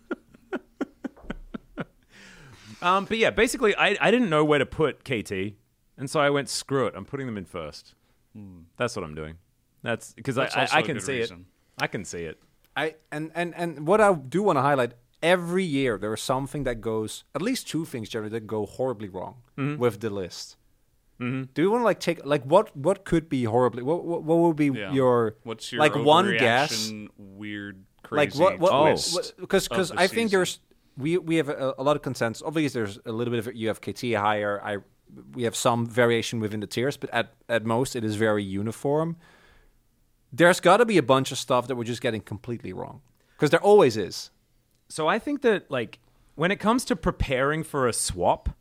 um, but yeah, basically, I I didn't know where to put K T, and so I went screw it. I'm putting them in first. Hmm. That's what I'm doing. That's because I, I, I can see reason. it. I can see it. I and, and, and what I do want to highlight, every year there is something that goes, at least two things generally that go horribly wrong mm-hmm. with the list. Mm-hmm. Do you want to like take like what what could be horribly? What what, what would be yeah. your what's your like one guess? Weird, crazy. Like what? What? Twist Because because the I think season. there's we we have a, a lot of consensus. Obviously, there's a little bit of you have K T higher. I we have some variation within the tiers, but at at most it is very uniform. There's got to be a bunch of stuff that we're just getting completely wrong, because there always is. So I think that like when it comes to preparing for a swap,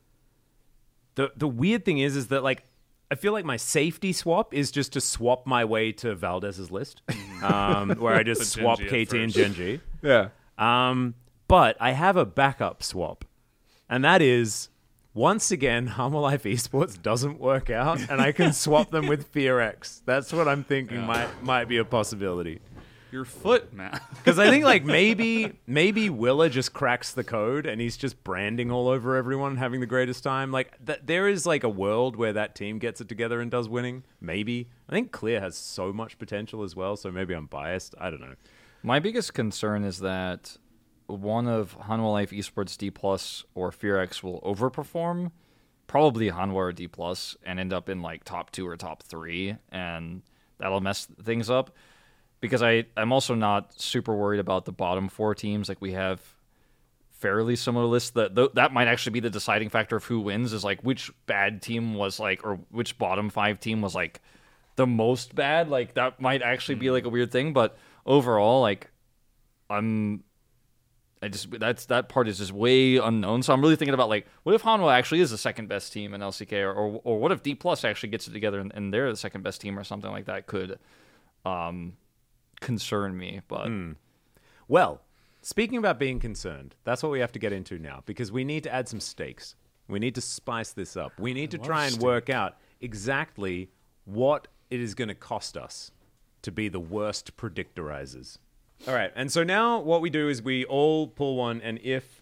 the the weird thing is is that like I feel like my safety swap is just to swap my way to Valdez's list, um, where I just swap K T and Genji. Yeah. Um, but I have a backup swap, and that is once again Hanwha Life Esports doesn't work out, and I can swap them with FearX. That's what I'm thinking yeah. might might be a possibility. Your foot, man. Because I think like maybe maybe Willa just cracks the code and he's just branding all over everyone and having the greatest time. Like th- there is like a world where that team gets it together and does winning. Maybe. I think Clear has so much potential as well, so maybe I'm biased. I don't know. My biggest concern is that one of Hanwha Life Esports D plus or FearX will overperform, probably Hanwha or D plus, and end up in like top two or top three, and that'll mess things up. Because I, I'm also not super worried about the bottom four teams. Like, we have fairly similar lists. That th- that might actually be the deciding factor of who wins, is, like, which bad team was, like, or which bottom five team was, like, the most bad. Like, that might actually be, like, a weird thing. But overall, like, I'm... I just... That's that part is just way unknown. So I'm really thinking about, like, what if Hanwha actually is the second best team in L C K? Or, or, or what if D plus actually gets it together and, and they're the second best team or something like that could... um. concern me, but mm. well, speaking about being concerned, that's what we have to get into now, because we need to add some stakes. We need to spice this up. We need to try and steak. work out exactly what it is going to cost us to be the worst predictorizers. All right, and so now what we do is we all pull one, and if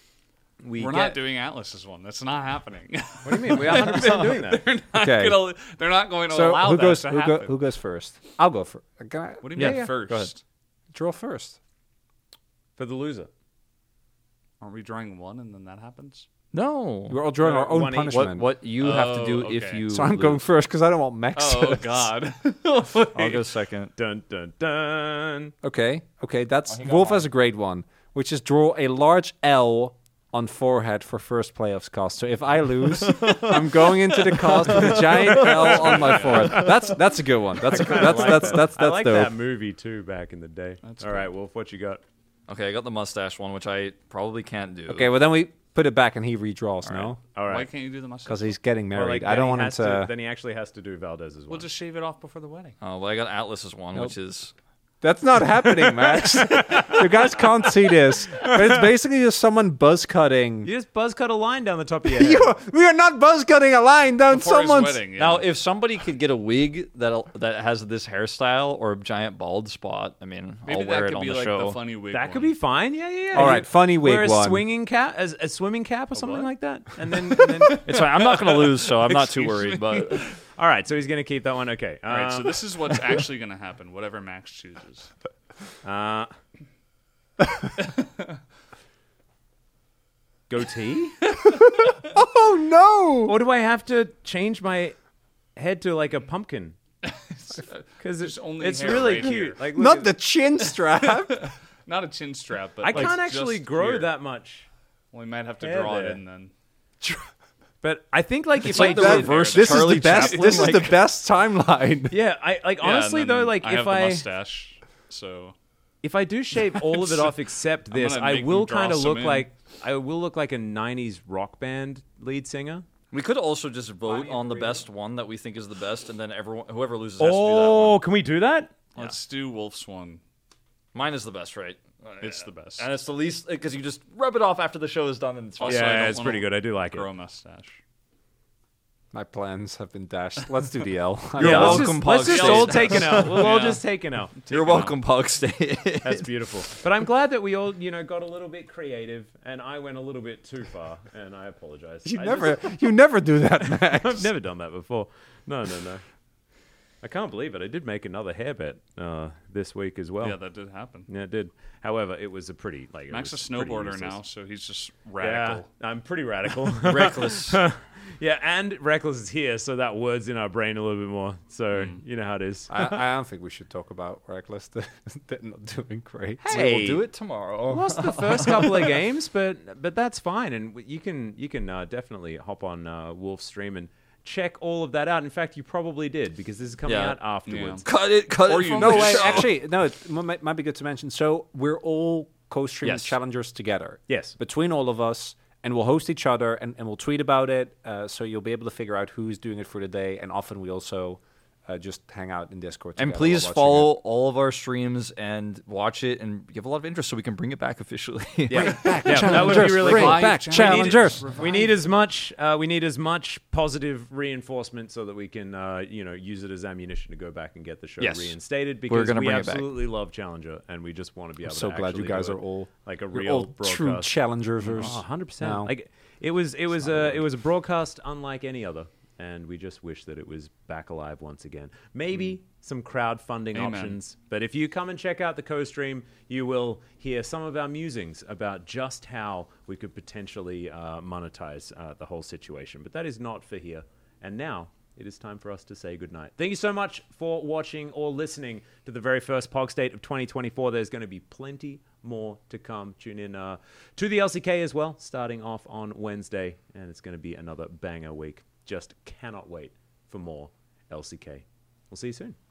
we we're get... not doing Atlas's one. That's not happening. What do you mean? We're one hundred percent doing that. They're not, okay. gonna, they're not going to so allow who that goes, to who happen. Go, who goes first? I'll go first. What do you mean yeah, yeah. first? Go ahead. Draw first. For the loser. Aren't we drawing one and then that happens? no. We're all drawing Uh, our own one each. punishment. What what you have to do Oh, if okay. you So I'm lose. going first because I don't want Max. Oh, God. I'll go second. Dun, dun, dun. Okay, okay, that's Oh, he got Wolf mine. has a great one, which is draw a large L on forehead for first playoffs cost. So if I lose, I'm going into the cost with a giant L on my forehead. That's that's a good one. That's a, that's, that's that's that's I that's like dope. that movie too back in the day. That's all cool. right, Wolf, what you got? Okay, I got the mustache one, which I probably can't do. Okay, well then we put it back and he redraws. No, All Why right. can't you do the mustache? because he's getting Well, married. like, I then don't he want him has to. Then he actually has to do Valdez's one. We'll just shave it off before the wedding. Oh, well, I got Atlas's one, Nope. which is That's not happening, Max. You guys can't see this, but it's basically just someone buzz cutting. You just buzz cut a line down the top of your head. You- we are not buzz cutting a line down Before his someone's. wedding, yeah. now. If somebody could get a wig that that has this hairstyle or a giant bald spot, I mean, Maybe I'll that wear could it on be the like show. the funny wig That could one. be fine. Yeah, yeah, yeah. All right, funny wig Wear a one. swinging cap, as a swinging cap or something what? like that, and then. And then It's fine. I'm not going to lose, so I'm not too Excuse worried. me. But all right, so he's gonna keep that one. Okay. All right, so Um, this is what's actually going to happen, whatever Max chooses. Uh, goatee? Oh no! Or do I have to change my head to like a pumpkin? Because it's only it's hair really right cute. here. Like look Not at- the chin strap. Not a chin strap, but I like can't actually just grow here. that much. Well, we might have to hair draw there. it in then. But I think like if like I the did- reverse this Charlie is the best. Chaplin, This is the like- best timeline. yeah, I like Yeah, and honestly then though, like I if have the I mustache, so if I do shave all of it off except I'm this, gonna I make will them draw kind of some look in. like I will look like a nineties rock band lead singer. we could also just vote on the best one that we think is the best, and then everyone, whoever loses, has to do that Oh, one. can we do that? let's do Wolf's one. Mine is the best, right? It's the best. And it's the least because you just rub it off after the show is done, and it's fine. Also, I Yeah, don't it's wanna pretty good. I do like Grow it. a mustache. My plans have been dashed. Let's do the L. You're Yeah, let's welcome, just, let's Pog just State. all take an L. We'll all Yeah. just take an L. You're welcome, Pog State. That's beautiful. But I'm glad that we all, you know, got a little bit creative, and I went a little bit too far, and I apologize. You I never, just- you never do that, Max. I've never done that before. No, no, no. I can't believe it. I did make another hair bet uh, this week as well. Yeah, that did happen. Yeah, it did. However, it was a pretty like. it Max is was a pretty snowboarder useless. now, so he's just radical. Yeah, I'm pretty radical. Reckless. Yeah, and reckless is here, so that word's in our brain a little bit more. So Mm. you know how it is. I, I don't think we should talk about Reckless. They're not doing great. Hey. We'll do it tomorrow. Lost the first couple of games, but but that's fine, and you can you can uh, definitely hop on uh, Wolf's stream and check all of that out. In fact, you probably did because this is coming Yeah. out afterwards. Cut it, cut Or it you from No, the wait, show. actually, no, it m- might, might be good to mention. So we're all co-stream Yes. challengers together. Yes. Between all of us, and we'll host each other, and, and we'll tweet about it, uh, so you'll be able to figure out who's doing it for the day, and often we also uh, just hang out in Discord And together please while watching follow it. all of our streams and watch it and give a lot of interest so we can bring it back officially. Yeah, yeah, that would be really Bring cool. back We need- challengers. We need as much. Uh, we need as much positive reinforcement so that we can, uh, you know, use it as ammunition to go back and get the show Yes. reinstated. Because gonna we bring it back. absolutely love Challenger, and we just want to be able. I'm so to glad you actually guys do are it all like a you're real all broadcast. true challengers. Oh, one hundred percent. now. Like it was, it was a, it was a broadcast unlike any other, and we just wish that it was back alive once again. Maybe some crowdfunding Amen. options, but if you come and check out the co-stream, you will hear some of our musings about just how we could potentially uh, monetize uh, the whole situation. But that is not for here. And now it is time for us to say goodnight. Thank you so much for watching or listening to the very first Pog State of twenty twenty-four. There's going to be plenty more to come. Tune in uh, to the L C K as well, starting off on Wednesday, and it's going to be another banger week. Just cannot wait for more L C K. We'll see you soon.